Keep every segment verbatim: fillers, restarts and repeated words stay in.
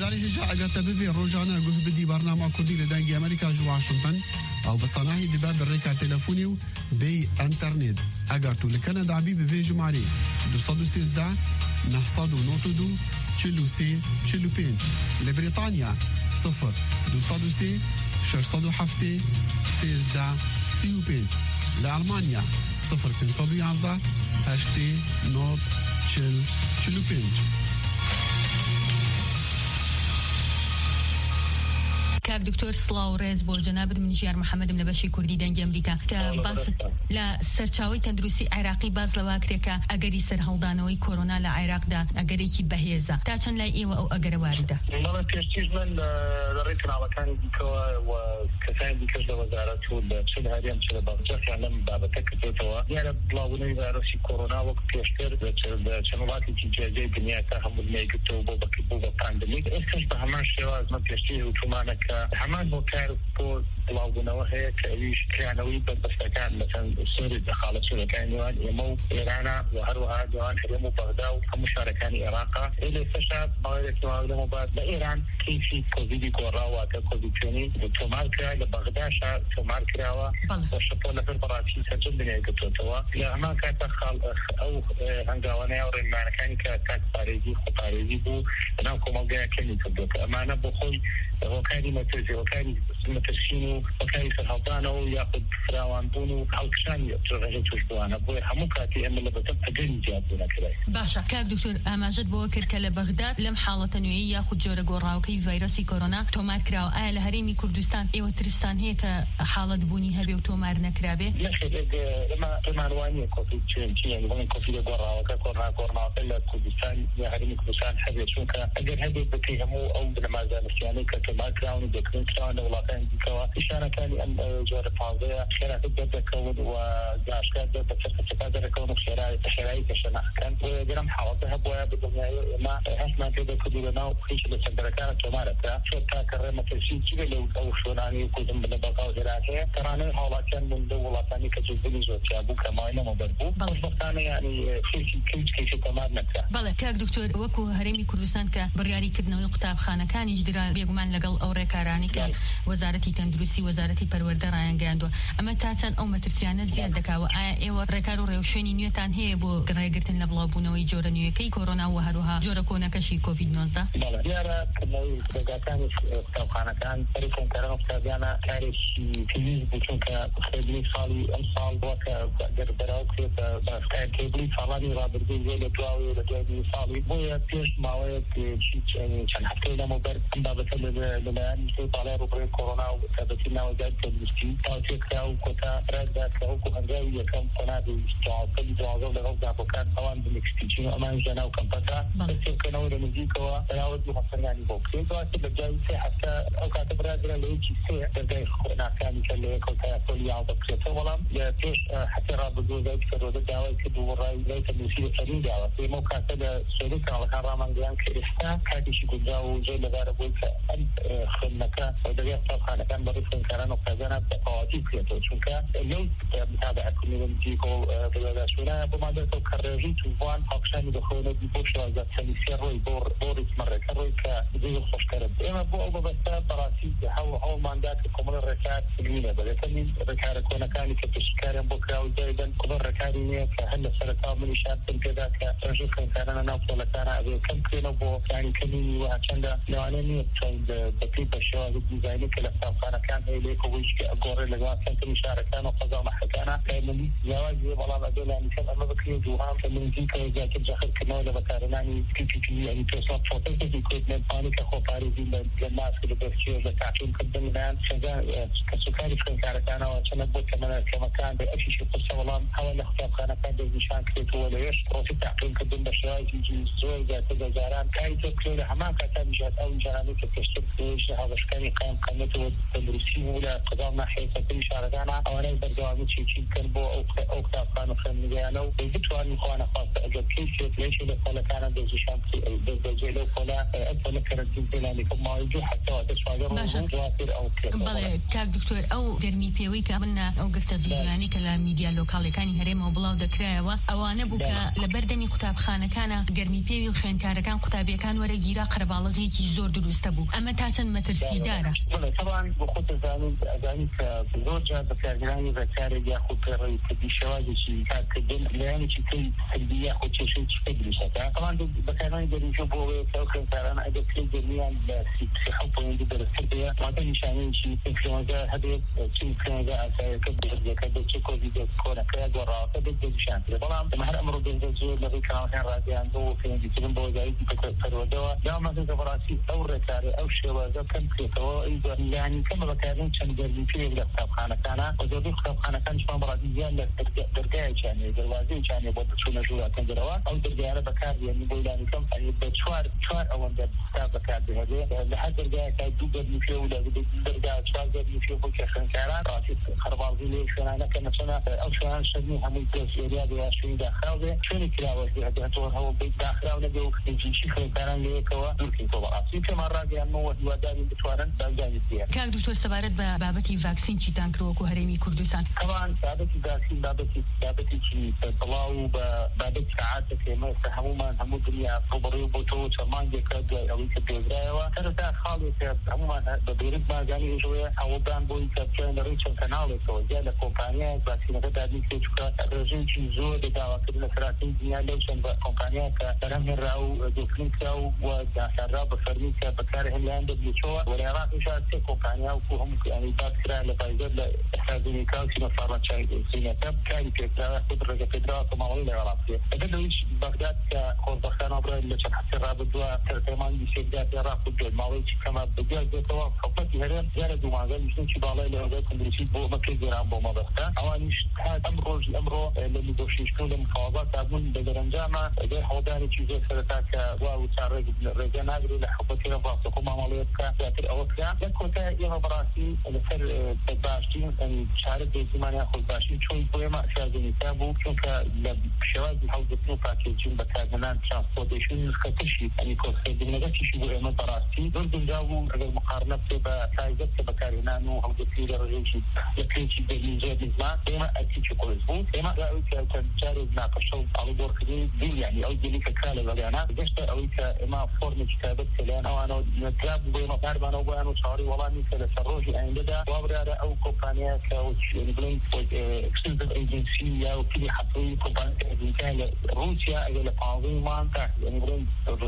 جاري هجا اگه تبی روزانه گوه بدی برنامه کردی لدنگی امریکا جو واشنطن او بصناهی دباب الريكا تلفوني و بي انترنت اگر تو لكندا بي بفي جماري دو صدو سيزدا نحصدو نوتو دو چلو سي چلو پینج لبريطانيا صفر دو صدو سي شش صدو حفتي سيزدا سيو پینج لألمانيا صفر پين صدو يازدا هشتي نوت چل چلو پینج. كاك دكتور سلاو ريز بول جناب منجيار محمد من بشي كردي دنج امريكا كباس لا سرچاوي تندروسي عراقي باز لواكريكا اگري سر هلدانوي كورونا لعراق دا اگري كي بهيزا تاچن لا ايوا او اگر وارده والله تشتيج من دريتنا على كان ديكوا وكسان ديكش وزارة وبسد هذه امثله بابجا يعني بابتك توتوا يعني بلاوني فيروس كورونا وقت يشتر بشمولات الجزائر الدنيا تهم الميكتو بوبك بوبا بانديميك ايش بهمان شواز ما تشتيج وتمانك همان بو كار بو بلاونو هي كايش كانوي بس كان مثلا سوري دخلت سوري كان يوان يمو ايران وهروها دوان حرمو بغداد ومشاركان العراق الى فشاب بايرك معلومه بعد ايران كيف كوفيد كوراوا كوفيد توماركا لبغداد توماركا وشطوله في البرازيل سجل بني كتوتوا لما كانت او هنغاوانا او رمانكان كانت باريزي خطاريزي بو ناكو موجه كني تبدو امانه بخوي هو كان متزي وكان متسينو وكان سرطانه ياخذ فراوان بونو او كشان يترجع تشبوانا بو همكاتي ام اللي بتبقى جنجابنا كده باشا كاك دكتور اماجد بوكر كلا بغداد لم حاله نوعيه ياخذ جوره قراو كي فيروس كورونا تومار كراو ال هرمي كردستان ايو ترستان هيك حاله بوني هبي وتومار نكرابه نفس لما تمانواني كوفيد يعني وين كوفيد قراو كورونا كورونا في كردستان يا هرمي كردستان حبي شوك اجل هذه بكيهمو او لما زال يعني كما كراون دكتور كراون ولا كان ديكوا اشاره كان ان جوره فاضيه كانت تبدا كون وجاش كان بدا تبدا كون شرايط شرايط عشان كان وجرم حاولتها بويا بالدنيا ما اسمع كده كلنا وخيش السندركات ومارتا شو تاكرمه في شيء لو او شوناني كنتم بنبقاو هراكه تراني حاولت كان من دوله ثانيه كجبلي زوج ابو كما انه مبربو بس ثاني يعني في كل شيء تمام نتا بله كاك دكتور وكو هرمي كردستان كبرياري كدنا وقتاب خانه كان يجدر بيغمان لقل او ركاراني ك وزارتي تندروسي وزارتي پروردار ايانگاندو اما تاچن او مترسيانه زياده کا و اي و ركارو روشني نيوتان هي بو غريغرتن لبلابونوي جورنيو كي كورونا وهروها جورا كونا كشي كوفيد تسعة عشر بله يارا كنوي دغاتان كتاب خانه كان تليفون كانوا كتابانا تاريخ كيز بتون كخدمي صالي امصال وك قدر براو كده بس كان كيبلي صالي رابر دي زي دواوي لدي صالي بويا بيش ماوي شي كان حتى لما بر بابا لما في طالع روبري كورونا وثبتنا وجد المسكين تاكيك او كوتا ردا كو هنجاوي كم قناه استعاضه دعوه لغودا بكان طبعا بالاكستيشن امان جنا وكم فتره بس كانوا المزيكا تراود محسن يعني بوكسين فات بجاي حتى او كاتب رادرا لو سي تدي خنا كان كله كوتا كل يوم بكسه والله فيش حتى رابطو ذلك فرود دعوه كدو راي ليت المسيره فريد دعوه في موقع كده شركه على كرامه جان كاستا كاتي شي كجاو زي لغاره بوكا خدمك ودغيا طبعا كان بريفن كان وكذا بقواتي كيتو شوكا لو متابعه كوميونتيكو بلادشونا بما ده كرجي توان اوبشن دخول دي بوشوا ذات سيرو بور بور مره كروي كزي خوشكرب اما بو او بس براسي هو هو ماندات كومر ركات سليمه بلكن ركار كون كان كتشكار بكره وزيدا كبر ركاري فهل سرطان من شاب كذا كرجي كان انا نوصل كان ابي كم كيلو بو يعني كمي وعشان لو انا نيت بكيب الشواذ ديزاين كلا كان كان هيك وش اقور لغا كانت مشاركه وقضاء محكمه كان جواز والله ما دول يعني كان ما بكيو جوهان من ديك اذا تدخل كما ولا بكارناني كي كي يعني توصل فوتو دي كود من بانيك اخو باريزي للناس اللي بيركيو زكاتون قدام الان شجاع كسكري كان كان وعشان ابو كمان كما كان بأشي شيء قصه والله حاول اختار كان كان بيشان كريتو ولا ايش وفي تعقيم قدام بشراي يجي زوج ذات زاران كاي تكلو حمام كان مشات او جراني تكشف ايش هذا شكاني قام قامته التدريسي ولا قضاء ناحيه كل شارعنا او انا برضه شيء شيء كان بو او او كان كانوا خميانو بيجوا ان اخوانا خاصه اجل كيف ليش شيء فلا كان دزشان دزلو فلا أصلا كانت تنتلاني كما يجو حتى تشواجر واتر أو كذا. بله كاك دكتور أو درمي بيوي كابلنا أو قلت فيديوهاني كلا ميديا لوكالي كان هرم وبلاو دكراوا أو أنا بوكا لبردمي كتاب خانة كان درمي بيوي وخين كان كتابي كان ورا جيرا قربالة غيتي زور دروست بو أما تاتن مترسي دارة. طبعا بخصوص زاني زاني كزوجة بكارجاني بكارج ياخد كري كدي شواجه شيء كدين يعني شيء كدي ياخد شيء شيء تدريسه طبعا بكارجاني دري شو بوه سوكن كارنا إذا كل جميع في حب عندي درستيه ما كان يشاني شيء إنفلونزا هذا شيء إنفلونزا أساس كده كده شيء كوفيد كورونا كده ورا كده دزشان طبعا ما هالأمر بينزل لغي كان راجع عنده في جسم بوجاي كترودوا لا ما تزبراسي أو ركاري أو شواذا كم كتوا يعني كم بكارين كان جالين فيه لكتاب خانة كان وجودي كتاب خانة كان شو برازيليا لدرجة يعني دروازين يعني بود شو نجوا كندروا أو درجة بكار يعني بولاني كم يعني بشوار شوار أو عند كتاب بكار بهذا لحد درجة كان دوبل فيه ولا درجة شوار جالين فيه بوك خنكاران راسي خربالي شو أنا كنا سنة أو شو أنا شدني هم يدرس رياضة شو داخله شو نكلاوه هذا هو هو بيت داخله ولا جو يجي شيء خنكاران ليه كوا دوركي طبعا في مرة يعني هو يوداني بتوارن بلداني فيها. كان دكتور سبارت بابتي فاكسين شي تانكروك وهرمي كردستان. طبعا بابتي فاكسين بابتي بابتي شي طلاو بابتي ساعات كمان هموما هم الدنيا خبروا بتو سمان جكاد أو يكبروا ترى تا خالص هموما بدرس ما جاني شوية أو بان بوي كابتن ريتشن كانال تو جاء كومبانيا فاكسين كذا دي كذا رجل شي زود دعوة كذا فراتين دنيا ليشن كومبانيا كرهم الراو دوكلينكا وجاسرا بفرميكا بكاره لاند بيشوا ولا راح يشارك كومبانيا وهم يعني بكره لفايزر لحزيني كاوسي مصارات شيء سيناتب كان كذا خبرة كذا ثم ولا راسي بدل إيش بغداد كخوضخان أبرة اللي شخص رابطوا ترتمان بيشجعت راح وجود ماويش كما بدي أجتوا خبطي هرم زاد وما قال مش نشي بالله اللي هذا كندرسي بو مكة جرام بو ما بسته أوانيش هذا أمر الأمر اللي بدوشيش كل المفاوضات تابون بدرنجامة غير حوضاني شيء سرتاك ووتشارك رجال هذول لحبتي رفاقة كم عمليات كذات الأوقات لكوتا يوم براسي لسر باشين يعني شارك بزمان يأخذ باشين شوي بويما شازني تابو شوف لشواذ الحوض تنو باكيجين بكازنان ترانسبورتيشن كتشي يعني كوسة دمناجي شو بويما براسي دول دنجاو أجر مقارنة بكايزة بكارينانو حوض فيه رجيشي لكريشي بيجي بزمان بويما أكيد شو كويسبو بويما رأيك تجارب ناقشوا على دور كذي دي يعني أو دي ككالة غليانا جشت أويك إما فورم كتابة كلان أو أنا نتجاب بويما بعد ما نوبا أنا شعري والله مثل الروج عندنا وابرا أو كومبانيا كوش نقولين اكسلتيف ايجنسي أو كذي حطوا كومبانيا إنتاج روسيا إلى تنظيم تاع نقولين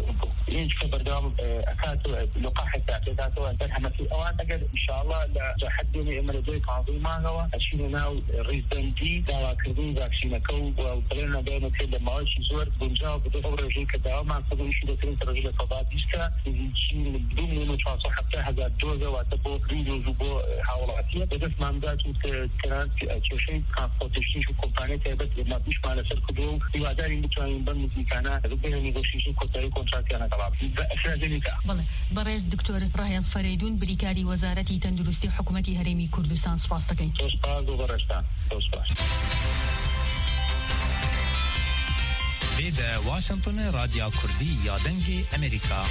ليش كبردام أكاتو لقاح تعتيداتو أنتم في أوان أجد إن شاء الله لحدني إما لدي تنظيم هوا أشيل ناو ريزدنتي دوا كذي فاكسين كو وبلنا بينه كده ما إيش زور بنجاو بدي أورج كده ما كذا إيش ده كذي ترجع فباديسكا يجي بدون منه شخص حتى هذا الجوزة وتبو فيديو جبو حوالاتيه بس ما عندك كانت شيء ترانسبورتيشن شو كومبانيا تبت ما فيش مال سر كدو يوادر يمكن بن مكانا ربنا نيغوشيشن كوتاري كونتراكت أنا طبعا أفرادنيكا والله برئيس دكتور راهيل فريدون بريكاري وزارة تندرستي حكومة هرمي كردستان سپاسدەکەین. سپاس و بەڕێستان. بيدا واشنطن راديو كردي يا دنجي أمريكا.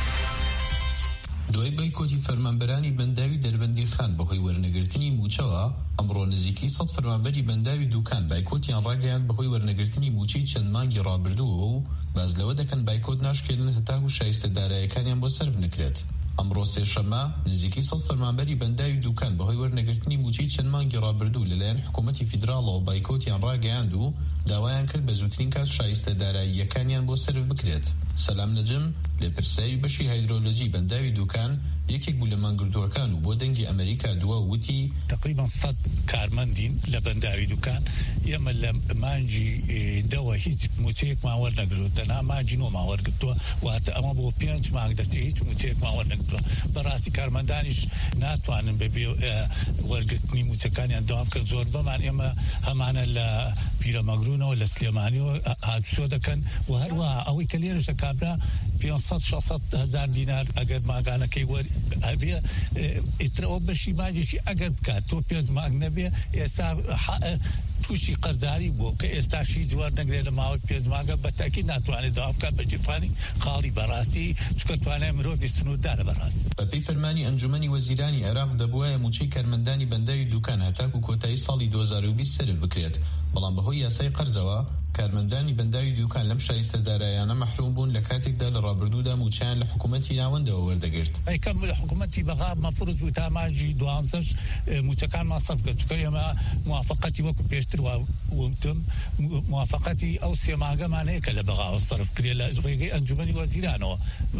دوای بایکۆتی فەرمانبەرانی بەنداوی دەربەندی خان بەهۆی وەرنەگرتنی موچەوە ئەمڕۆ نزیکەی سەد فەرمانبەری بەنداوی دوکان بایکۆتیان ڕاگەیاند بەهۆی وەرنەگرتنی موچەی چەند مانگی ڕابردووەوە و باز لەوە دەکەن بایکۆت ناشکێنن هەتاکو شایستەداراییەکانیان بۆ سەرف نەکرێت. ئەمڕۆ سێشەممە نزیکەی سەد فەرمانبەری بەنداوی دوکان بەهۆی وەرنەگرتنی موچەی چەند مانگی ڕابردوو لەلایەن حکوومەتی فیدراڵەوە بایکۆتیان ڕاگەیاند و داوایان کرد بە زووترین کات شایستەداراییەکانیان بۆ سەرف بکرێت. سەلام نەجم لێپرسایی بەشی هایدرۆلۆژی بەنداوی دوکان یەکێک بوو لە مانگرتووەکان و بۆ دەنگی ئەمریکا دووە وتی تقریبا سەد کارمەندین لە بەنداوی دوکان ئێمە لە مانجی دەوە هیچ موچەیەکمان وەرنەگرتووە تەنها مانجی نۆمان وەرگرتووە واتە ئەمە بۆ پێنج مانگ دەچێت هیچ موچەیەکمان وەرنەگرتووە. بەڕاستی کارمەندانیش ناتوانن بەبێ وەرگرتنی موچەکانیان دەوام کرد. زۆر بەمان ئێمە هەمانە لە پیرەمەگرونەوە لە سلێمانیەوە هاتوچۆ دەکەن و هەروەها ئەوەی کە لێرەشە کابرا پێنجسەد شەشسەد هەزار دینار ئەگەر ماگانەکەی وەر هەبێ ئیترەوە بەشی ماجێکی ئەگەر بکات تۆ پێنج مانگ نەبێ ئێستا تووشی قەرزاری بوو کە ئێستاشی جوار نەگرێت لە ماوەی پێنج بە تاکید ناتوانێت داوا بکات بە جیرفانی خاڵی بەڕاستی چکە توانای مرۆڤ سنووردارە بەڕاست. بەپێی فەرمانی ئەنجومەنی وەزیرانی عێراق دەبوایە موچەی کارمەندانی بەنداوی دوکان هەتاکو کۆتایی ساڵی دوو هەزار و بیست سەرف بکرێت، بەڵام بەهۆی یاسای قەرزەوە کارمەندانی بەنداوی دوکان لەم شایستە دارایانە مەحروم بوون لە کاتێکدا لە ڕابردوودا موچیان لە حکوومەتی ناوەندەوە وەردەگرت. ئەیکەم لە حکوومەتی بەغا مەفروض بوو تا مانجی دوانزەش موچەکانمان سەرف کرد، چکە ئێمە موافقەتی وەکو پێشتر وتم موافقەتی ئەو سێ مانگەمان هەیە کە لە بەغاوە سەرف کرێ لە ڕێگەی ئەنجومەنی وەزیرانەوە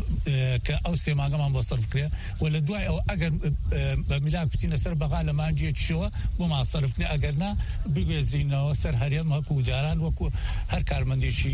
کە ئەو سێ مانگەمان بۆ سەرف کرێ و لە دوای ئەو ئەگەر بە میلاک بچینە سەر بەغا لە مانجیەکیشەوە بۆمان سەرف کرێ، ئەگەر نا بگوێزرینەوە سەر هەرێم وەکو جاران وەکو هەر کارمەندێکی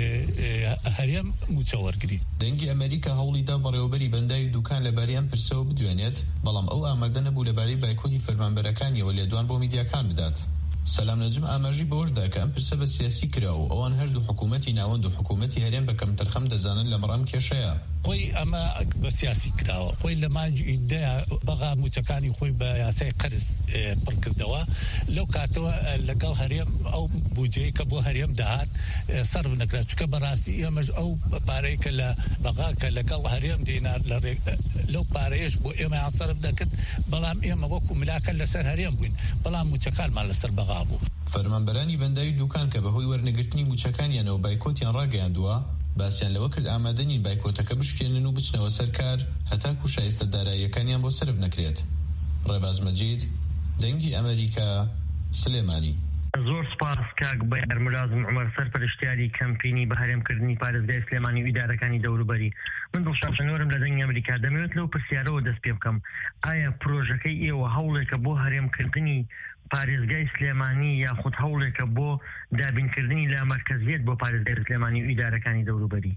هەرێم موچە وەرگری. دەنگی ئەمریکا هەوڵیدا بەڕێوەبەری بەنداوی دوکان لەباریان پرسەوە بدوێنێت، بەڵام ئەو ئامادە نەبوو لەبارەی بایکۆتی فەرمانبەرەکانیەوە لێدوان بۆ میدیاکان بدات. سەلام نەجم ئاماژی بەوەشدا کە ئەم پرسە بە سیاسی کراوە و ئەوان هەردوو حکوومەتی ناوەند و حکوومەتی هەرێم بە کەمتەرخەم دەزانن لە مەڕام کێشەیە. خۆی ئەمە بە سیاسی کراوە، خۆی لە مانجی بەغا موچەکانی خۆی بە یاسای قەرز پڕکردەوە، لەو کاتەوە لەگەڵ هەرێم ئەو بودجەیە کە بۆ هەرێم دەهات سەرف نەکرات، چکە بەڕاستی ئێمەش ئەو پارەی کە لە بەغا کە لەگەڵ هەرێم دێنار لەو پارەیەش بۆ ئێمەیان سەرف دەکرد، بەڵام ئێمە وەکو ملاکە لەسەر هەرێم بووین، بەڵام موچەکانمان لەسەر بەغا بوو. فەرمانبەرانی بەنداوی دوکان کە بەهۆی وەرنەگرتنی موچەکانیانەوە بایکۆتیان ڕاگەیاندووە باسییان لەوە کرد ئامادەنین بایکۆتەکە بشکێنن و بچنەوە سەر کار هەتاکو شایستە داراییەکانیان بۆ سرف نەکرێت. ڕێباز مەجید، دەنگی ئەمریکا، سلێمانی. زۆر سپاس کاک بەیار ملازم عومەر سەرپەرشتیاری کەمپینی بە هەرێمکردنی پارێزگای سلێمانی و ئیدارەکانی دەوروبەری. من دڵشادشەنوەرم لە دەنگی ئەمریکا، دەمەوێت لەو پرسیارەوە دەست پێ بکەم، ئایا پرۆژەکەی ئێوە هەوڵێکە بۆ هەرێمکردنی پارێزگای سلێمانی یاخود هەوڵێکە بۆ دابینکردنی لە مەرکەزیەت بۆ پارێزگای سلێمانی و ئیدارەکانی دەوروبەری؟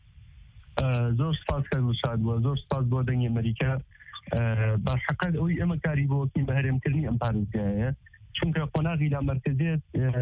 زۆر سپاس کە وشاد بووە، زۆر سپاس بۆ دەنگی ئەمریکا. باشحقەت ئەوەی ئێمە کاری بۆکین بە هەرێمکردنی ئەم پارێزگایە، چونکە قۆناغی لە مەرکەزیەت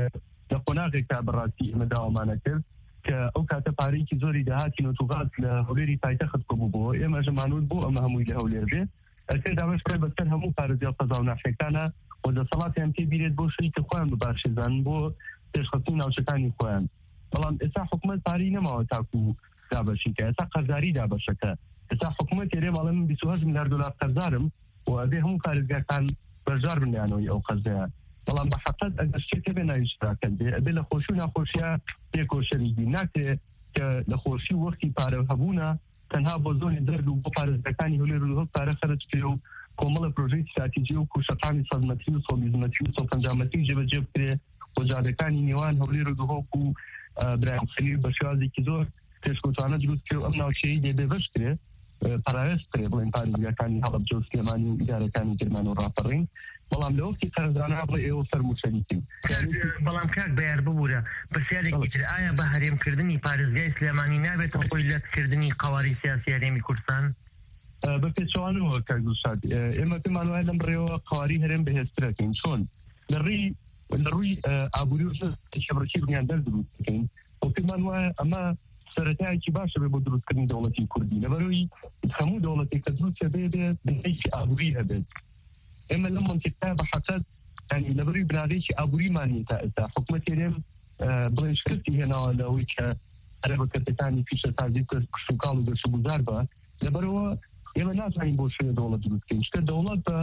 لە قۆناغێکا بەڕاستی ئێمە داوامانە کرد کە ئەو کاتە پارەیەکی زۆری داهاتی نۆتوغات لە هەولێری پایتەخت کۆبوو بۆ ئێمە ژەمانوت بۆ ئەمە هەمووی لە هەولێر بێ ئەسێ داوەش ڕێ بەسەر هەموو پارێزگا قەزا و ناحێکانە و دەسەڵاتیان پێ بیرێت بۆ شەریکە خۆیان بباشێزانن بۆ پێشخستنی ناوچەکانی خۆیان. بەڵام ئێستا حکوومەت پارەی نەماوە تاکو دابەشیکە، ئێستا قەرزاری دابەشەکە. ئێستا حکوومەت ێرێ ماڵێ من بیست و هەشت میلیارد دۆلار قەرزارم و ئەبێ هەموو پارێزگاکان بەرژار بنیانەوەی ئەو قەرزەیە. بەڵام بە حقیقت ئەگەر شتێک هەبێ ناوی شتراکەت بێ ئەبێ لە خۆشی و ناخۆشیە پێکۆ شەریکی ناکرێ کە لە خۆشی وەختی پارە هەبوونە تەنها بۆ زۆنی دەرد و بۆ پارێزگاکانی هەولێر و هەڵ پارە خەرج کرێ و کۆمەڵە پرۆژەی استراتیجی و کوشەقانی سەد مەتری و سەد بیست مەتری و سەد پەنجا مەتری جێبەجێ بکرێ بۆ جادەکانی نێوان هەولێر و دهۆک و برایان خەلیل بە شێوازێکی زۆر پێشکەوتانە دروست کرێ و ئەم ناوچەیە دێبێ بەش کرێ پارایەش کرێ بڵێن پارێزگاکانی هەڵەبجە و سلێمانی و ئیدارەکانی گرمان و ڕاپەڕین. بەڵام لە وەختی قەرزدانە بڵێ ئێوە سەرموچەریتین. بەڵام کاک بەیار ببوورە پرسیارێکی تر، ئایا بە هەرێمکردنی پارێزگای سلێمانی نابێتە خۆی لەتکردنی قەواری سیاسی هەرێمی کوردستان؟ بە پێچوانەوە کاک دڵشاد، ئێمە پێمان وایە لەم ڕێوە قەواری هەرێم بەهێزترەکەین، چۆن لە ڕێی لە ڕووی ئابووری و شەبڕکی بنیان دەردروست بکەین و پێمان وایە ئەمە سەرەتایەکی باشە بێ بۆ دروستکردنی دەوڵەتی کوردی، لەبەرەوەی هەموو دەوڵەتێک کە دروستە بێ بێ بنەیەکی ئابووری هەبێت. ئێمە لەم منتیقە بە حەقەت ینی لەبەروی بنادێکی ئابووریمانی تا ئێستا حکوومەت هێرێم بڵێن شکستی هێناوە لەوەی کە هەرە بەکەرتەکانی پیشە سازی کرد کشتوکاڵ و گەشتوگوزار بە، لەبەرەوە ئێمە ناتوانین بۆ شوێنە دەوڵەت دروستکەین. شتە دەوڵەت بە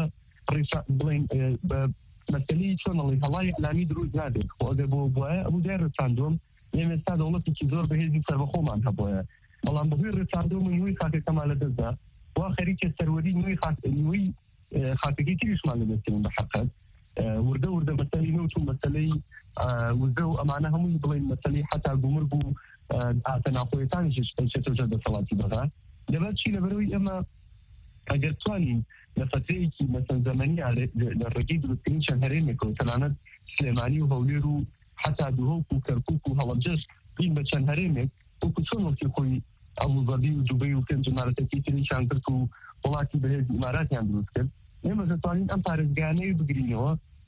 بڵێن بە مەسەلەی چۆنەڵی هەڵای ئەلامی دروست نابێت. خۆ ئەگەر بۆ بواە ئەبوو دای ڕێساندۆم ئێمە ئێستا دەوڵەتێکی زۆر بەهێزی سەربەخۆمان هەبووە، بەڵام بەهۆی ڕێساندۆم و نوێی خاکەکەمان لەدەستدا وا خەریکە سەروەری نوێی نوێی خاکەکەی تریشمان لەدەستین بە حەقەت وردە وردە مەسەلەی نەوت و مەسەلەی وردە و ئەمانە هەمووی بڵێن مەسەلەی حتا گومرگ و ئاتە ناخۆیەتانیشش پێچێتەوە دەسەڵاتی بەغا. لەبەر چی؟ لەبەرەوەی ئێمە ئەگەر توانین لە فترەیەکی مەسەن زەمەنی لە ڕێگەی دروستکردنی چەند هەرێمێکەوە تەنانەت سلێمانی و هەولێر و حتا دوهۆک و کەرکووک و هەڵەبجەش بین بە چەند هەرێمێک وەکو چۆن وەختی خۆی ئەبوظەبی و دوبەی و پێنج ئیمارەتەکەی تریشان کرد و وڵاتی بەهێز ئیماراتیان دروست کرد، ئێمە دەتوانین ئەم پارێزگانەی بگرینەوە و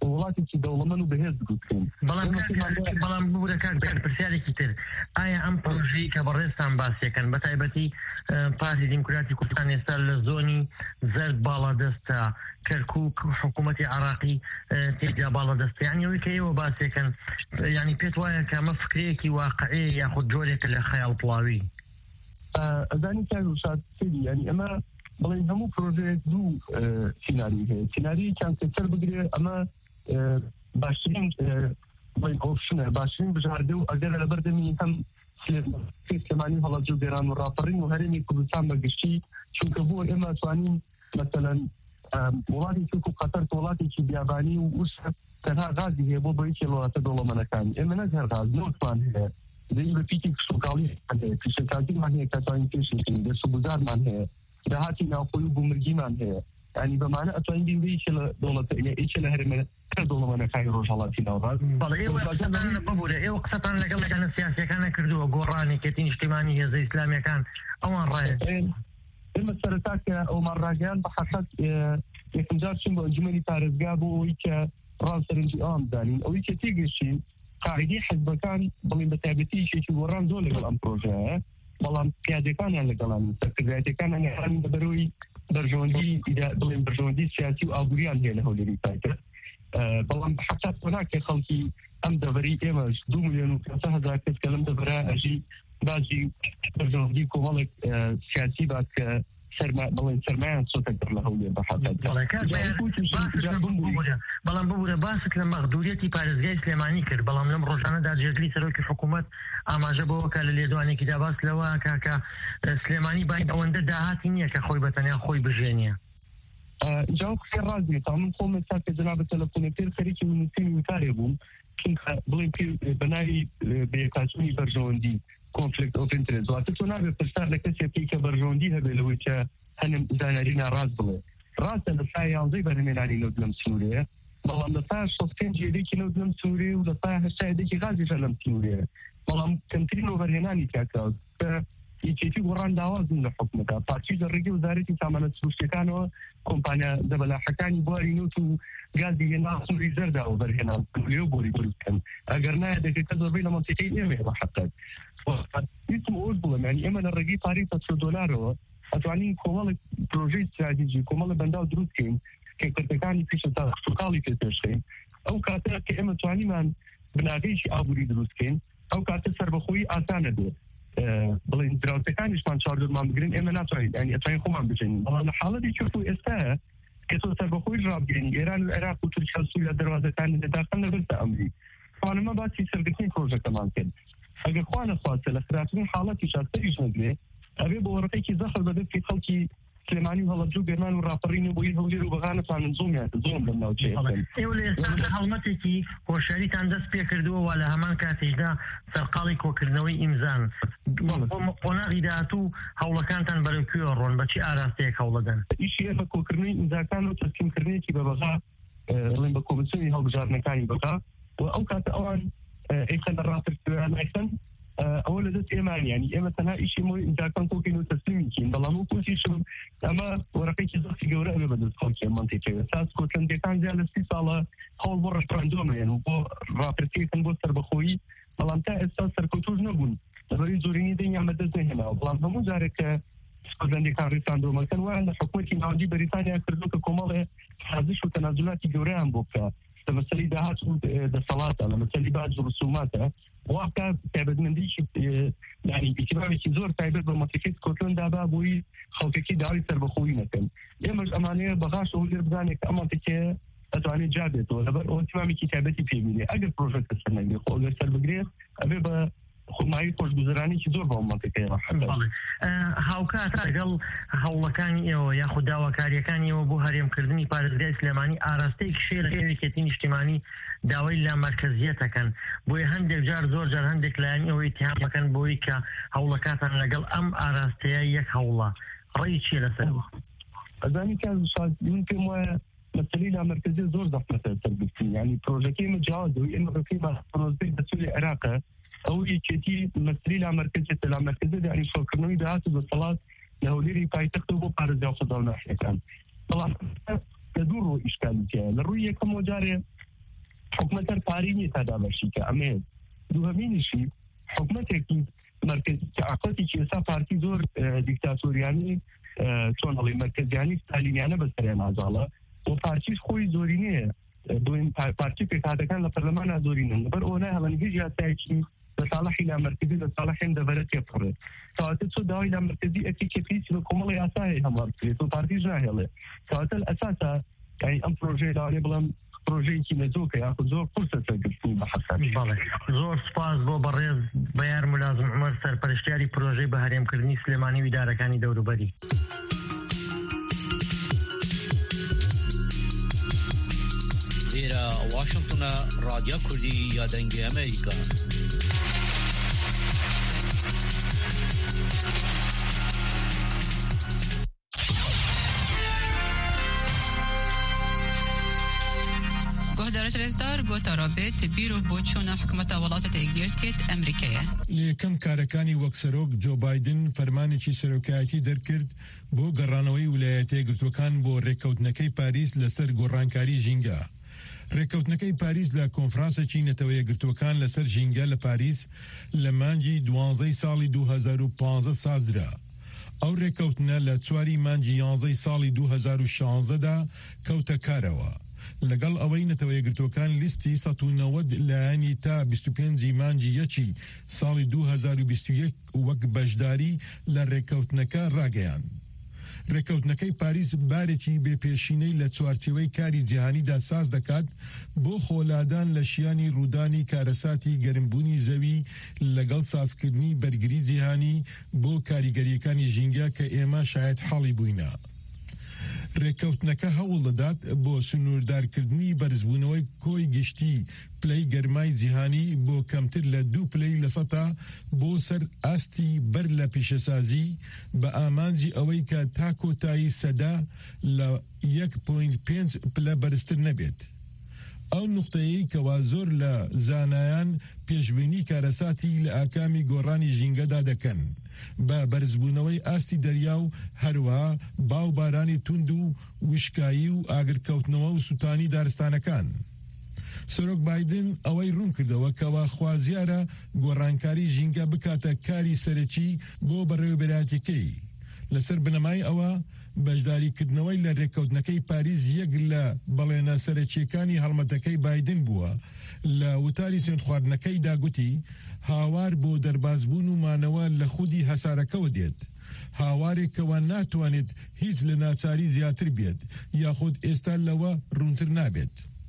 وڵاتێکی دەوڵەمەند و بەهێز دروستکەین. بەڵام ببوورە کاک پرسیارێکی تر ئایا ئەم پرۆژەی کە بەڕێستان باسیەکەن بە تایبەتی پارتی دیموکراتی کوردستان ئێستا لە زۆنی زەرد باڵا دەستە کەرکووک حکوومەتی عراقی تێدا باڵا دەستە یانی ئەوەی کە ئێوە باسیەکەن ینی پێت وایە کە ئەمە فکرەیەکی واقعی یاخود جۆرێکە لە خەیاڵ پڵاوی؟ ئەزانی کاک وشاد ینی ئەمە بڵێن هەموو پرۆژەیەک دوو سیناری هەیە. سیناری کانسەر بگرێ ئەمە باشترین بڵێن ئۆپشنە باشترین بژاردە و ئەگەر لە بەردەمی هەم سلێمانی هەڵەبجە و گێران و ڕاپەڕین و هەرێمی کوردستان بەگشتی چونکە بۆ ئێمە توانین مەسەلەن وڵاتی تورک و قەتەر وڵاتێکی بیابانی و وش تەنها غازی هەیە بۆ بەیەکی وڵاتە دەوڵەمەندەکان ئێمە نەک هەر غاز نۆتمان هەیە دەی بە پیتی کشتوکاڵی هەیە پیشەکاتیمان هەیە کە توانین پێشین دەسوگوزارمان هەیە داهاتی ناوخۆی و بوومرگیمان هەیە ینی بەمانە ئەتوانین بین بەیەکی لە دەوڵەتە ئیچە لە هەرێمە کە دەوڵەمەندەکانی ڕۆژهەڵاتی ناوڕاست. بەڵێ ئێوە قسەتان لەگەڵ لەگەڵە سیاسیەکانە کردووە گۆڕانی کێتی نیشتیمانی هێزە ئیسلامیەکان ئەوان ڕایە ئێمە سەرەتا کە ئەومان ڕاگەیان بە حەقەت یەکەم جار چین بۆ ئەنجومەنی پارێزگا بۆ ئەوەی کە ڕاوسەرنجی ئەوان بدانین ئەوەی کە تێگەشتین قاعدەی حیزبەکان بڵێن بە تایبەتیشێکی گۆڕان زۆر لەگەڵ ئەم پرۆژەیە بەڵام پیادەکانیان لەگەڵان سەرکردایەتەکانیان هەرانی بەبەرەوەی بەرژەوەندی بڵێن بەرژەوەندی سیاسی و ئابووریان هەیە لە هەولێری پایتەخت بەڵام حەقات وەناکە خەڵکی ئەم دەڤەری ئێمەش دوو ملیۆن و پێنج هەزار کەس کە لەم دەڤەرە ئەژی باجی بەرژەوەندی کۆمەڵێک سیاسی بات کە بڵێن سەرمایان چۆتە کڕ لە هەولێر بە حەقات بەڵام ببوورە باست لە مەغدوریەتی پارێزگای سلێمانی کرد بەڵام لەم ڕۆژانەدا جێگلی سەرۆکی حکوومەت ئاماژە بەوە کە لە لێدوانێکی داباس لەوە کاکە سلێمانی باید ئەوەندە داهاتی نییە کە خۆی بەتەنیا خۆی بژێنیە جاو قسەی ڕازی تا من خۆم ئێستا کە جەناب تەلەفۆنە پێر خەریکی نووسینی وتارێ بووم چونکە بڵێن بەناوی بەیەکاتوونی بەرژەوەندی کۆنفلیکت ئۆف ئینترێست واتە تۆ نابێت پرسیار لە کەسێکی کە بەرژەوەندی هەبێت لەوەی کە هەنم زانیاری ناڕاست بڵێ ڕاستە لە سای یانزەی بەرهەمێنانی نەوت لەم سنوورەیە بەڵام لە سای شەست و پێنج یەکێکی نەوت لەم سنوورێ و لە سای هەشتا یەکێکی غازیشە لەم سنوورەیە بەڵام کەمترین وەبەرهێنانی تیاکراوە یەکێتی گۆڕان داوازن لە حکومەتە پارتی لە ڕێگەی وزارەتی سامانە سروشتەکانەوە کۆمپانیا دەبەلاحەکانی بواری نوت و گازی هێنا سووری زەردا و بەرهێنان لێو بۆری دروستکەن ئەگەر نایە دەکرێت کە زۆربەی لە مەنتیقەی ئێمەیە بە حەقەت ویستم ئەوش بڵێم یانی ئێمە لە ڕێگەی پارەی پەچۆ دۆلارەوە ئەتوانین کۆمەڵێک پرۆژەی استراتیژی کۆمەڵە بەنداو دروستکەین کە کردەکانی پیشە تا سوقاڵی پێ پێشخین ئەو کاتە کە ئێمە توانیمان بناغەیەکی ئابووری دروستکەین ئەو کاتە سەربەخۆیی ئاسانە بێت بڵێن دراوسەکانیشمان چاردمان بگرن ئێمە ناتوانین ینی ئەتوانین خۆمان بچین بەڵام لە حاڵەتی چۆف و ئێستاە کە تۆ سەربەخۆی ڕابگەین ئێران و عێراق و تورکیا و سووریا دەواازەکانی دەداخەن لە بەرزە ئەمری توانمە باسی سەرگرتنی پرۆژەکەمان کرد ئەگەر خوا نەخواتە لە خراپترین حاڵەتی شاستەریش نەگرێ ئەبێ بە وەرەقەیەکی زەخر بەدەستی خەڵکی سلێمانی و هەڵەبجە و گێرمان و ڕاپەڕین و بۆی هەولێر و بەغانەتوانن زۆمیان زۆم لەم ناوچەیە ئێوە لە ئێستا هەڵمەتێکی هۆشیاریتان دەست پێ کردووە وا لە هەمان کاتێکدا سەرقاڵی کۆکردنەوەی ئیمزان قۆناغی داهاتوو هەوڵەکانتان بەرەوکوێوە ڕۆن بەچی ئاراستەیەک هەوڵەدەن ئیشی بە کۆکردنەوەی ئیمزاکان و تەسلیمکردنێکی بە بەغا بڵێن بە کۆمیسیۆنی هەڵبژاردنەکانی بەغا و ئەو کاتە ئەوان ئەیخەن ڕاپرسیان ئەیخەن ئەوە لە دەست ئێمانی ینی ئێمە تەنها ئیشی مۆی ئیمزاکان کۆکین و تەسلیمیکین بەڵام و پۆسیشم ئەمە وەرەقەیەکی زەختی گەورە ئەبێ بەدەست خەڵکی منتیقەیە ساس کۆتلەندەکان زیاد لە سی ساڵە هەوڵ بۆ ڕەشپاندۆمەیەن و بۆ ڕاپرسیەکەن بۆ سەربەخۆیی بەڵام تا ئێستا سەرکەوتوش نەبوون لەبەری زۆرینی دەنگیان بەدەست نەهێناوە بەڵام هەموو جارێک کە سکۆتلەندەکان ڕێساندۆمەکەن وایان لە حکومەتی ناوەندی بەریتانیا کردو کە کۆمەڵێ سازش و تەنازولاتی گەورەیان بۆ بکات لە مەسەلەی داهات و دەسەڵاتە لە مەسەلەی باج و ڕسوماتە واقع تایبەتمەندیی ینی ئیتیبارێکی زۆر تایبەت بە مەنتیقەی سکۆتلەندا با بۆی خەڵکێکی داوای سەربەخۆیی نەکەن ئێمەش ئەمانەیە بەغاش هەولێر بزانێت کە ئەمان تکێ ئەتوانێت جابێتەوە لەبەر ئەوە تیمامێکی تایبەتی پێبینێ ئەگەر پرۆژەکە سەر نەگرێت خۆ ئەگەر سەر بگرێت ئەبێ بە خۆمایی خۆشگوزەرانێکی زۆر بە مەنتیقەیە هاوکات لەگەڵ هەوڵەکانی ئێوە یاخود داواکاریەکانی ئێوە بۆ هەرێمکردنی پارێزگای سلێمانی ئاراستەیەک شێر هێوێکێتی نیشتیمانی داوای لا مرکزیەتەکەن بۆیە هەندێک جار زۆر جار هەندێک لایەن ئەوەی اتهامەکەن بۆی کە هەوڵەکاتان لەگەڵ ئەم ئاراستەیە یەک هەوڵە ڕێی چیە لەسەرەوە ئەزانی کە من پێم وایە مەسەلەی لا مرکزیە زۆر زەحمەتە سەرگرتن ینی پرۆژەکەی مەجاوازە و ئێمە بەکەی پرۆژەی بەسووری عێراقە ئەو یەکێتی مەسەلەی لا مرکزیەتە لا مرکزیە ینی شۆڕکردنەوەی داهات و دەسەڵات لە هەولێری پایتەختەوە بۆ پارێزگا و سەداڵ ناحیەکان بەڵام لە دوو ڕۆ ئیشکالیتیە لە ڕووی یەکەمەوە جارێ حکومت پارینی تدا باشی که امید دوهمینشی حکومتێکی مرکزی عقاتی که ئێستا پارتی زۆر دیکتاتۆریانی چۆن هەڵی مرکزیانی ستالینیانە بەسەریان ئازاڵە و پارتیش خۆی زۆری نییە دوین پارتی پێکهاتەکان لە پەرلەمانە زۆرینن لەبەر ئەوە هەڵەنگەی یاسایەکی لصالح إلى مركزي لصالح عند بلد يفرد ساعات السوداء إلى مركزي أكيد كفيس لكم الله يساعد هم مركزي تو بارتي جاهلة ساعات الأساسة يعني أم بروجي داري بلام بروجي كي نزوك يأخذ زور فرصة تقدم بحثات. بالله زور سپاس بو بريز بيار ملازم عمر سرپرشتياري بروجي بهريم كردني سليماني وإدارة كاني دورو بدي. إلى واشنطن راديو كردي يا دنجي أمريكا. گهدارش رزدار گوتا رابط بیرو بوچونا حکومت ولاتت ایگیرتیت امریکیه. لیکم کارکانی وکسروک جو بایدن فرمانێکی سەرۆکایەتی دەرکرد بۆ گەڕانەوەی ویلایەتە یەکگرتووەکان بۆ ڕێککەوتنەکەی پاریس لەسەر گۆڕانکاری ژینگە. ڕێککەوتنەکەی پاریس لە کۆنفرانسێکی نەتەوە یەکگرتووەکان لەسەر ژینگە لە پاریس لە مانگی دوانزەی ساڵی دوو هەزار و پانزە سازدرا. ئەو ڕێککەوتنە لە چواری مانگی یانزەی ساڵی دوو هەزار و شانزەدا کەوتە کارەوە. لەگەڵ ئەوەی نەتەوە یەکگرتووەکان لیستی سەد و نەوەد لایەنی تا بیست و پێنجی مانگی یەکی ساڵی دوو هەزار و بیست و یەک وەک بەشداری لە ڕێککەوتنەکە ڕاگەیاند. ڕێککەوتنەکەی پاریس بارێکی بێپێشینەی لە چوارچێوەی کاری جیهانیدا ساز دەکات بۆ خۆلادان لە شیانی ڕوودانی کارەساتی گەرمبوونی زەوی لەگەڵ سازکردنی بەرگری جیهانی بۆ کاریگەریەکانی ژینگە کە ئێمە شاید حەڵی بووینە. ڕێککەوتنەکە هەوڵ دەدات بۆ سنووردارکردنی بەرزبوونەوەی کۆی گشتی پلەی گەرمای جیهانی بۆ کەمتر لە دوو پلەی لە سەدا بۆ سەر ئاستی بەر لە پیشەسازی بە ئامانجی ئەوەی کە تا کۆتایی سەدا لە یەک پۆینت پێنج پلە بەرزتر نەبێت. ئەو نوختەیەی کەوا زۆر لە زانایان پێشبینی کارەساتی لە ئاکامی گۆڕانی ژینگەدا دەکەن بە بەرزبوونەوەی ئاستی دەریا و هەروەها باو بارانی توند و وشکایی و ئاگرکەوتنەوە و سوتانی دارستانەکان. سەرۆک بایدن ئەوەی ڕوون کردەوە کەوا خوازیارە گۆڕانکاری ژینگە بکاتە کاری سەرەکی بۆ بەڕێوەبەراتەکەی. لەسەر بنەمای ئەوە بەشداریکردنەوەی لە ڕێککەوتنەکەی پاریس یەک لە بەڵێنە سەرەکیەکانی هەڵمەتەکەی بایدن بووە. لە وتاری سوێند خواردنەکەی داگوتی هاوار بۆ دەربازبوون و مانەوە لە خودی هەسارەکەوە دێت. هاوارێکەوە ناتوانێت هیچ لە ناچاری زیاتر بێت یاخود ئێستا لەوە ڕوونتر نابێت.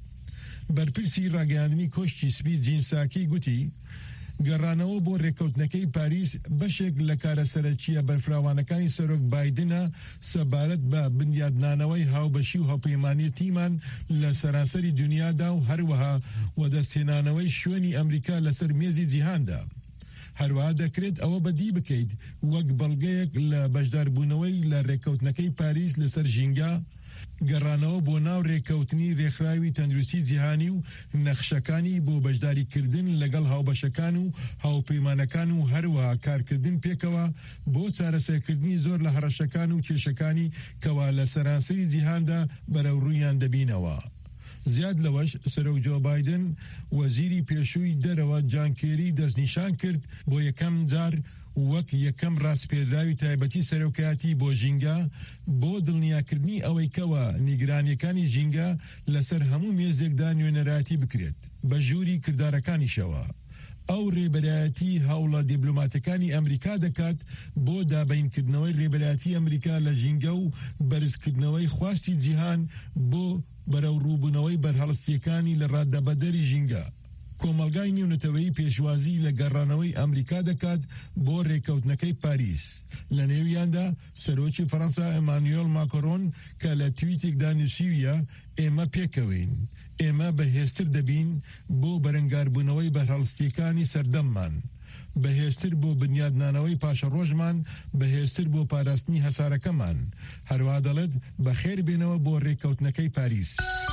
بەرپرسی ڕاگەیاندنی کۆشتی سپی جینساکی گوتی گەڕانەوە بۆ ڕێککەوتنەکەی پاریس بەشێک لە کارە سەرەکیە بەرفراوانەکانی سەرۆک بایدنە سەبارەت بە بنیادنانەوەی هاوبەشی و هەڵپەیمانیەتیمان لە سەرانسەری دنیادا و هەروەها وەدەستهێنانەوەی شوێنی ئەمریکا لەسەر مێزی جیهاندا. هەروەها دەکرێت ئەوە بەدی بکەیت وەک بەڵگەیەک لە بەشداربوونەوەی لە ڕێککەوتنەکەی پاریس لەسەر ژینگە گەڕانەوە بۆ ناو ڕێککەوتنی ڕێکخراوی تەندروستی جیهانی و نەخشەکانی بۆ بەشداریکردن لەگەڵ هاوبەشەکان و هاوپەیمانەکان و هەروەها کارکردن پێکەوە بۆ چارەسەرکردنی زۆر لە هەڕەشەکان و کێشەکانی کەوا لە سەرانسەری جیهاندا بەرەو ڕوویان دەبینەوە. زیاد لەوەش سەرۆک جۆ بایدن وەزیری پێشووی دەرەوە جان کێری دەستنیشان کرد بۆ یەکەم جار وەک یەکەم ڕاستپێدراوی تایبەتی سەرۆکایەتی بۆ ژینگە بۆ دڵنیاکردنی ئەوەی کەوە نیگرانیەکانی ژینگە لەسەر هەموو مێزێکدا نوێنەراتی بکرێت بە ژووری کردارەکانیشەوە. ئەو ڕێبەرایەتی هەوڵە دیبلۆماتەکانی ئەمریکا دەکات بۆ دابینکردنەوەی ڕێبەرایەتی ئەمریکا لە ژینگە و بەرزکردنەوەی خواستی جیهان بۆ بەرەو ڕووبوونەوەی بەرهەڵستیەکانی لە ڕاددەبەدەری ژینگە. کۆمەلگای نێونەتەوەی پێشوازی لە گەڕانەوەی ئەمریکا دەکات بۆ ڕێککەوتنەکەی پاریس. لە نێویاندا سەرۆکی فەڕەنسا ئەمانوێل ماکرۆن کە لە تویتێکدا نووسیویە ئێمە پێکەوین، ئێمە بەهێزتر دەبین بۆ بەرەنگاربوونەوەی بەرهەڵستیەکانی سەردەممان، بەهێزتر بۆ بنیادنانەوەی پاشە ڕۆژمان، بەهێزتر بۆ پاراستنی هەسارەکەمان. هەروە دەڵێت بەخێر بێنەوە بۆ ڕێککەوتنەکەی پاریس.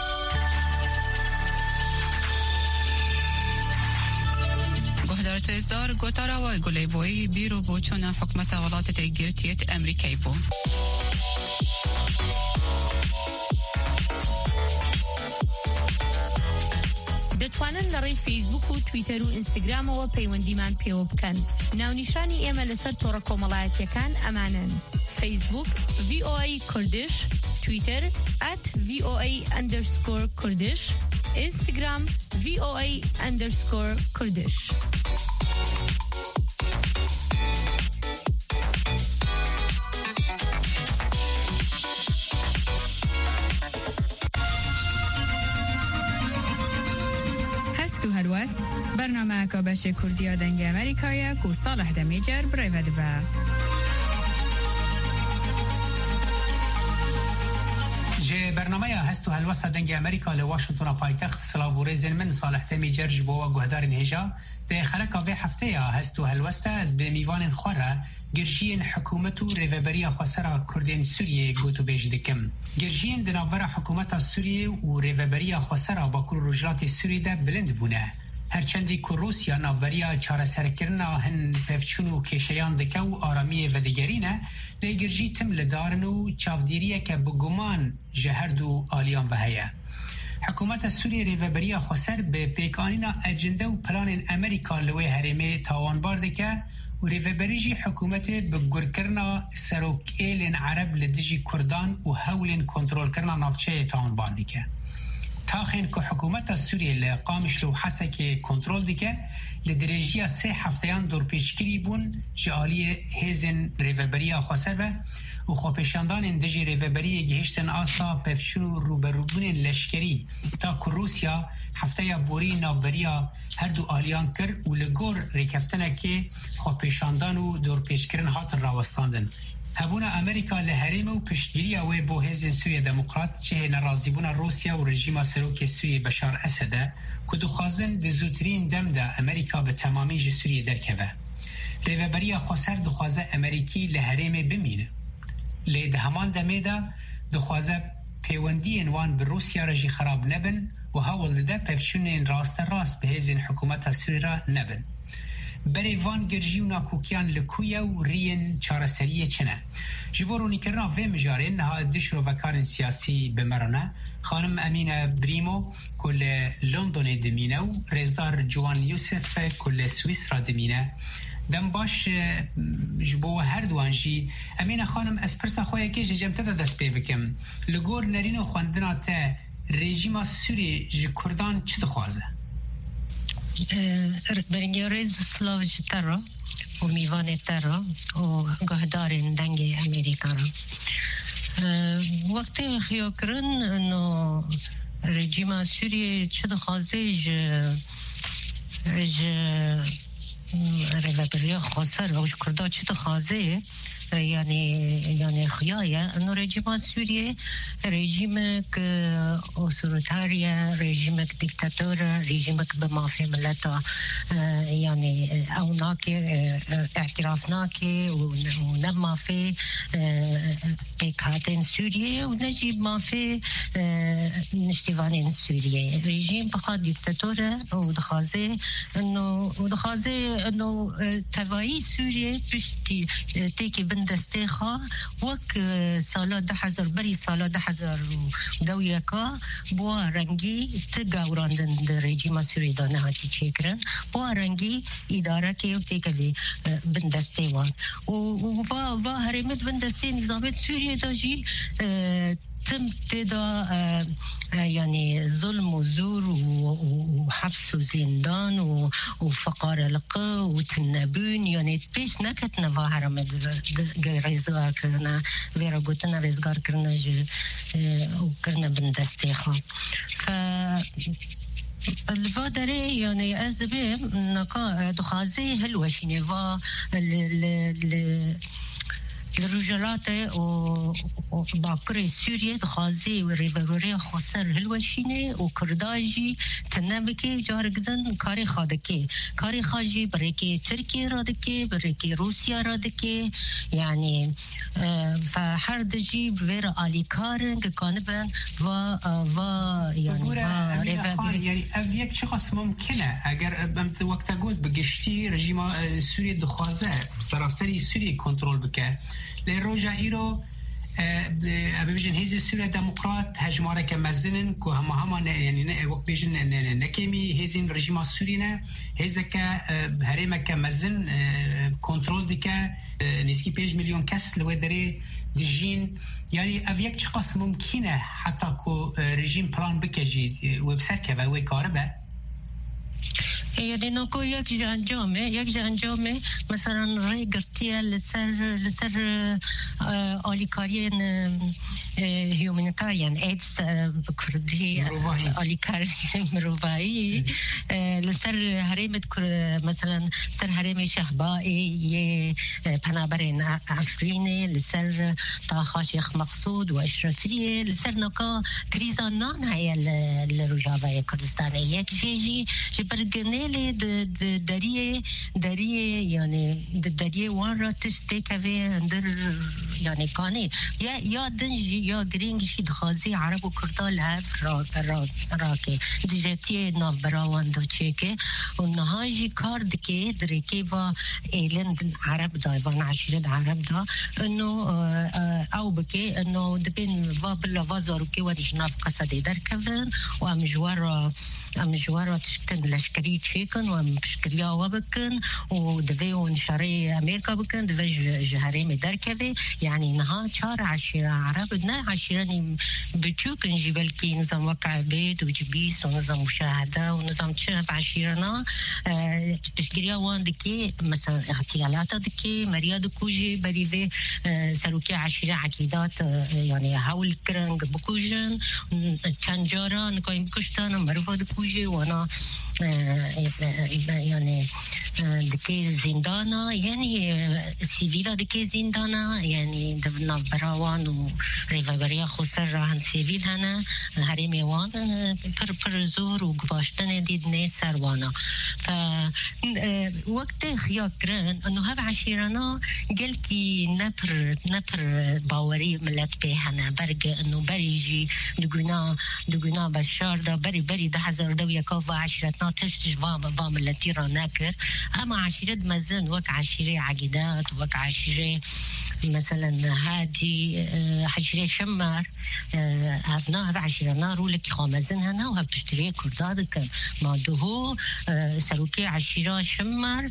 گهدارت رزدار گوتارا و گلی بوی بیرو بوچونا حکمت ولاتت ایگیرتیت امریکای بو. دەتوانن لەڕێی فیسبوک و تویتەر و ئینستاگرامەوە پەیوەندیمان پێوە بکەن. ناونیشانی ئێمە لەسەر تۆڕە کۆمەڵایەتیەکان ئەمانن: فیسبوک وی او ای کوردش، تویتر at voa underscore kurdish، اینستاگرام voa underscore kurdish. هەست و هەلوەست بەرنامەیەکە بەشی کوردیە دەنگی ئەمریکایە و ساڵح دەمیجەر برێڤە دەبە. جه برنامه هست و هلوسته دنگ امریکا لواشنطن پایتخت سلاووری زن من صالح تمی جرج بوا گهدار نهجا ده خلقا به هفته هست و هلوسته از به میوان خوره گرژین حکومت و ریوبری خسرا کردین سوریه گوتو بیج دکم. گرژین دنابر حکومت سوریه و ریوبری خسرا با کل رجلات سوریه ده بلند بونه. هرچندی که روسیا ناوریا چاره سرکرنا هن پفچون و کشیان دکه و آرامی و دیگرینه لگرجی تم لدارن و چافدیریه که بگمان جهرد و آلیان و هیا. حکومت سوریه ریوبریا خسر به پیکانینا اجنده و پلان امریکا لوی هرمه تاوانبار دکه و ریوبریجی حکومت بگر کرنا سروک ایلین عرب لدجی کردان و هولین کنترول کرنا نافچه تاوانبار دکه. تاخین که حکومت سوریه لقامش لو حسه که کنترل دیگه لدرجی سه هفتهان دور پیشگیری بون جالی هزن ریوبریا خسر و و خوپشاندان اندجی ریوبری گهشتن آسا پفشون روبروبون لشکری تا که روسیا هفته بوری نابریا هر دو آلیان کر و لگور ریکفتنه که خوپشاندان و دور پیشگیرن هاتن راوستاندن. هبونا امریکا لحریم و پشتگیری اوی بو هزن سوریه دموکرات چه نرازیبونا روسیا و رژیم سروک سوریه بشار اسده که دخوازن دزوترین دم ده امریکا به تمامی جه سوریه درکوه. ریوبریا خسر دخوازه امریکی لحریم بمینه. لید همان دمه ده دخوازه پیوندی انوان به روسیا رژی خراب نبن و هاول ده پفچون راست راست به هزن حکومت سوریه را نبن. بری وان گرجی و ناکوکیان لکویا و رین چارسریه چنه. جبورونی کرنا و مجاره نها دشرو وکارن سیاسی بمرانه خانم امینه بریمو کل لندن دمینه و رزار جوان یوسف کل سویس را دمینه دم باش جبو هر دوانجی امینه خانم اسپرسا خواه که جمته ده دست پی بکم لگور نرینو خواندنا تا رژیم سوری جی کردان چه دخوازه؟ برنگیارز سلاو جتر و میوان تر و گهدار دنگ امریکا را وقتی خیال کرن انو رژیم سوریه چه دخوازه ج ج ریوبری خسر و کردا چه دخوازه یعنی یعنی خیایه انو رژیم سوریه رژیم که اوتوریتاریه رژیم که دیکتاتور رژیم که به مافی ملتا یعنی او ناکی اعتراف ناکی و نب مافی پیکاتن سوریه و نجیب مافی نشتیوانین سوریه رژیم بخواد دیکتاتور و دخوازه انو دخوازه انو توایی سوریه پشتی تیکی بند دسته خواه وک سالا ده هزار بری سالا ده هزار دویه که با رنگی تگاوراندن در رژیم سوری دانه هاتی چه کرن با رنگی اداره که یک تیکلی بندسته وان و و هرمت بندسته نظامت سوریه داجی تم تدا يعني ظلم وزور وحبس وزندان وفقار القا وتنبون يعني بيش نكت نفاهر من رزقار كرنا زيرا قلتنا رزقار كرنا وكرنا بندستيخا ف الفادري يعني از دبيم نقا دخازي هلوشيني و ل الرجالات وباكري سوريا دخازي وريفوري خسر هلوشيني وكرداجي تنبكي جارقدن كاري خادكي كاري خاجي بريكي تركيا رادكي بريكي روسيا رادكي يعني فحردجي بفير آلي كارن كانبن و و يعني يعني افيك شخص ممكنه اگر بمت وقت قلت بقشتي رجيم سوريا دخازه سراسري سوريا كنترول بك لروجا ايرو ابي بيجن هيزي سوريا ديمقراط هجماره كمزنن كو هم هم يعني وقت بيجن نكيمي هيزين رجيم السورينا هيزك هريمه كمزن كنترول ديكا نسكي بيج مليون كاس لو دري دجين يعني افيك قص ممكنه حتى كو رجيم بلان بكجي وبسركه وكاربه يعني نكو يك جان جامه يك جان جامه مثلا ري قرتيه لسر لسر اوليكاريان هيومانيتاريان ايدز بكردي اوليكار مروفاي لسر هريمه مثلا سر هريمه شهبائي ي بنابرين عفريني لسر طه شيخ مقصود واشرفيه لسر نكا كريزان هي الرجاويه كردستانيه جيجي جبرجني لي د دريه دريه يعني د دريه ورا تشتكي اندر يعني كاني يا يا دنجي يا جرينج شي دخازي عرب وكردال هاف را راكي دجتي ناف براوان دو تشيكي ونهاجي كارد كي دريكي فا ايلن عرب دا فان عشرة عرب دا انه او بكي انه دبين فا بلا فازور كي ودجناف قصدي دركفن وامجوار امجوار تشكن لشكري تشيكن ومشكريا وبكن ودفيو نشاري امريكا بكن دفي جهري مدركبي يعني نها شهر عشرة عربنا عشرة بتشوكن جبل كي نظام وقع بيت وجبيس ونظام مشاهدة ونظام تشاف عشرنا تشكريا وان دكي مثلا اغتيالات دكي مريا دكوجي بريفي سلوكي عشرة عقيدات يعني هاول كرنج بكوجن تنجارة نكاين بكشتان مرفا دكوجي وانا يعني دكي زندانا يعني سيفيلا دكي زندانا يعني دبنا براوان وريفابريا خسر عن سيفيل هنا هرمي وان بر بر زور وقفاشتن دي ناس سروانا ف وقت خياكرن انه هذا عشيرنا قلتي نبر نبر باوري ملت به هنا برج انه بريجي دغنا دغنا بشار ده بري بري ده حزر ده يكوفا عشرتنا تشتش فام فام التي راناكر اما عشيره مزن وك عشيره عقيدات وك عشيره مثلا هادي عشيره شمار هذنا هذا عشيره نار لك خامزن هنا وهب تشتري كردادك ما دهو سلوكي عشيره شمار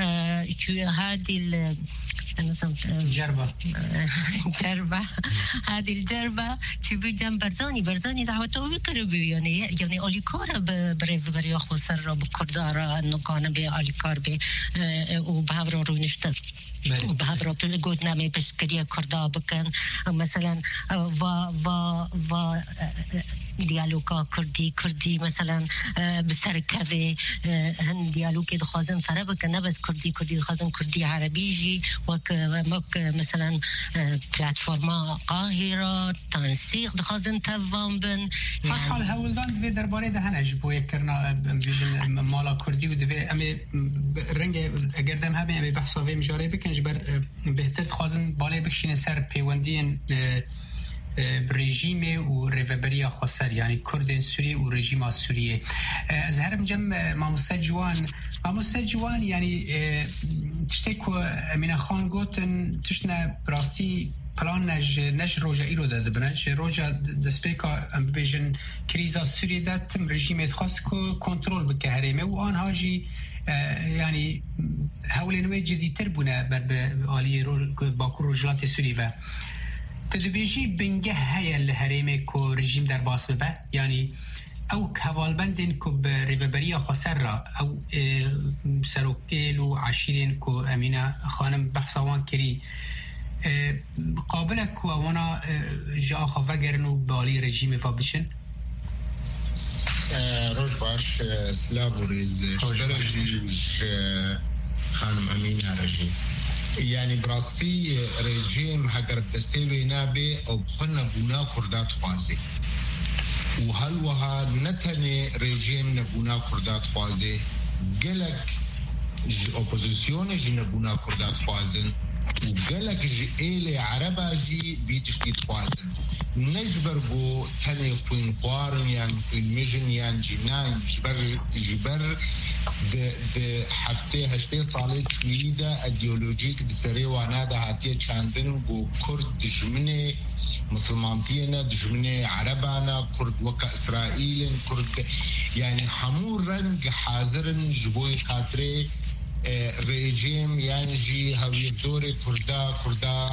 هادي جربة جربة هذه الجربة تبي جنب برزاني برزاني دعوته بكربي يعني يعني أوليكارا بريف بريو خسر بكردارا إنه كان بأوليكار ب وبهذا رونشتت وبهذا تقول نامي بس كريه كردا بكن مثلا و و و ديالوكا كردي كردي مثلا بسر كذا هن ديالوكي دخازن فربك نبس كردي كردي دخازن كردي عربيجي وك مك مثلا بلاتفورما قاهرة تنسيق دخازن تفهم بن حال هولدان في درباري ده هنج بوي كرنا بيجن مالا كردي ودفي أمي رنج أقدم هبي أمي بحثه في مجاري بكن جبر بهتر خازن بالي بكشين سر بيوندين بريجيمي وريفابريا خسر يعني كردين سوري وريجيم سورية از هرم جم ما مستجوان ما مستجوان يعني تشتكو امين خان قوتن تشنا براستي پلان نج نج روجا ایرو داده بنج روجا دسپیکا ام بیژن کریزا سوریه داد تم رژیم خاص کو کنترل بکه هریمه و آن هاجی يعني هؤلاء جديد تربونا بالآلية باكور رجلات سوريا تدبيجي بنجه هيا الهريمة كو رجيم در باس ببه يعني او كهوالبندن كو بريفابريا خسرة او سروكيلو عشيرين كو امينة خانم بحثوان كري قابلك وانا جا خفاقرنو بالي رجيم فابلشن روش باش سلاب وريز شترجيج خانم أمينة رجيم يعني براسي رجيم هكر الدستيوي نابي أو بخلنا بنا كردات خوازي وهل وها نتني رجيم نبونا كردات خوازي قلق أوبوزيسيون جي نبونا كردات خوازن وقلق جي إيلي عربا جي بيتشتيت خوازن نجبر بو تاني خوين خوارن يعني خوين مجن يعني جنان جبر جبر د د هفته هشته ساله چویده ایدئولوژیک د سری وانا د هاتیه چاندن بو کرد دشمنه مسلمانتينا دجمنة عربانا كرد وكا إسرائيل كرد يعني حمور رنج حاضرن جبوي خاطري ريجيم يانجي هاوي دوري كردا كردا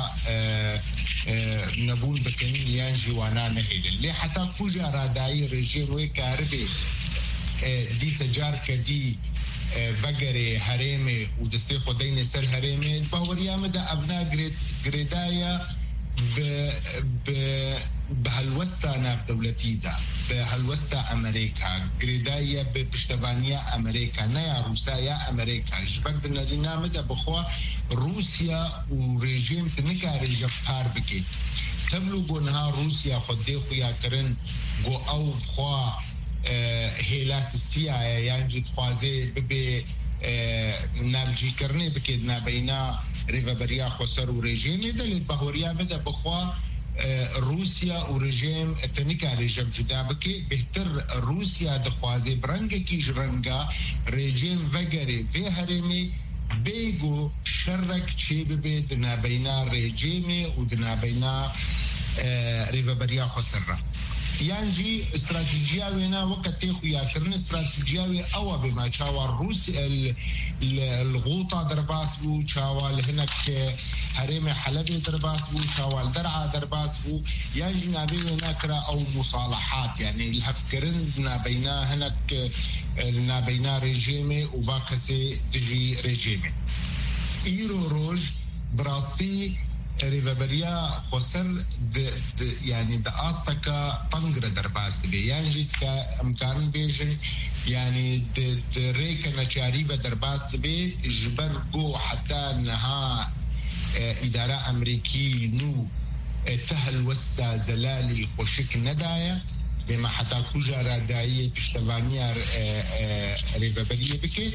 نبول بكنين يانجي وانا نهيل اللي حتى كوجا راداي ريجيم ويكاربي دي سجار كدي فقري هريمي ودستي خدين سر هريمي باوريا مدى أبناء جريد جريدايا ب ب بهالوسطى ناب دولتي دا بهالوسطى أمريكا جريدايا بشتبانيا أمريكا نيا روسيا يا أمريكا جبرد الذين مدى بخوا روسيا وريجيم تنكا ريجا باربكي تبلو قنها روسيا خدي خويا كرن قو أو بخوا هیلاس سیاه یعنی تخوازه ببی نرجی کرنه بکید نبینا ریوبریا خسر و رژیمی دلیل بهوریا بده بخوا روسیا و رژیم تنیکا رژیم جدا بکی بهتر روسیا دخوازه برنگه کیش رنگا رژیم وگره به هرمی بیگو شرک چی ببید نبینا رژیمی و نبینا ریوبریا خسر را يانجي استراتيجية وينا وقت خويا كرن استراتيجية أو بما شاوى الروس الغوطة درباس بو شاوى هناك هريم حلبي درباس بو شاوى الدرعة درباس بو يانجي نابي ناكرا أو مصالحات يعني الهفكرن نابينا هناك نابينا ريجيمي وفاكسي تجي ريجيمي إيرو روج براسي ريفابريا خسر د يعني د استكا طنجره درباس بي يعني جيت كامكان بيجن يعني د د ريكنا شاريبه درباس بي جبر جو حتى انها اداره امريكي نو تهل وستا زلالي وشك ندايا بما حتى كوجا رادايه تشتبانيا ريفابريا بكي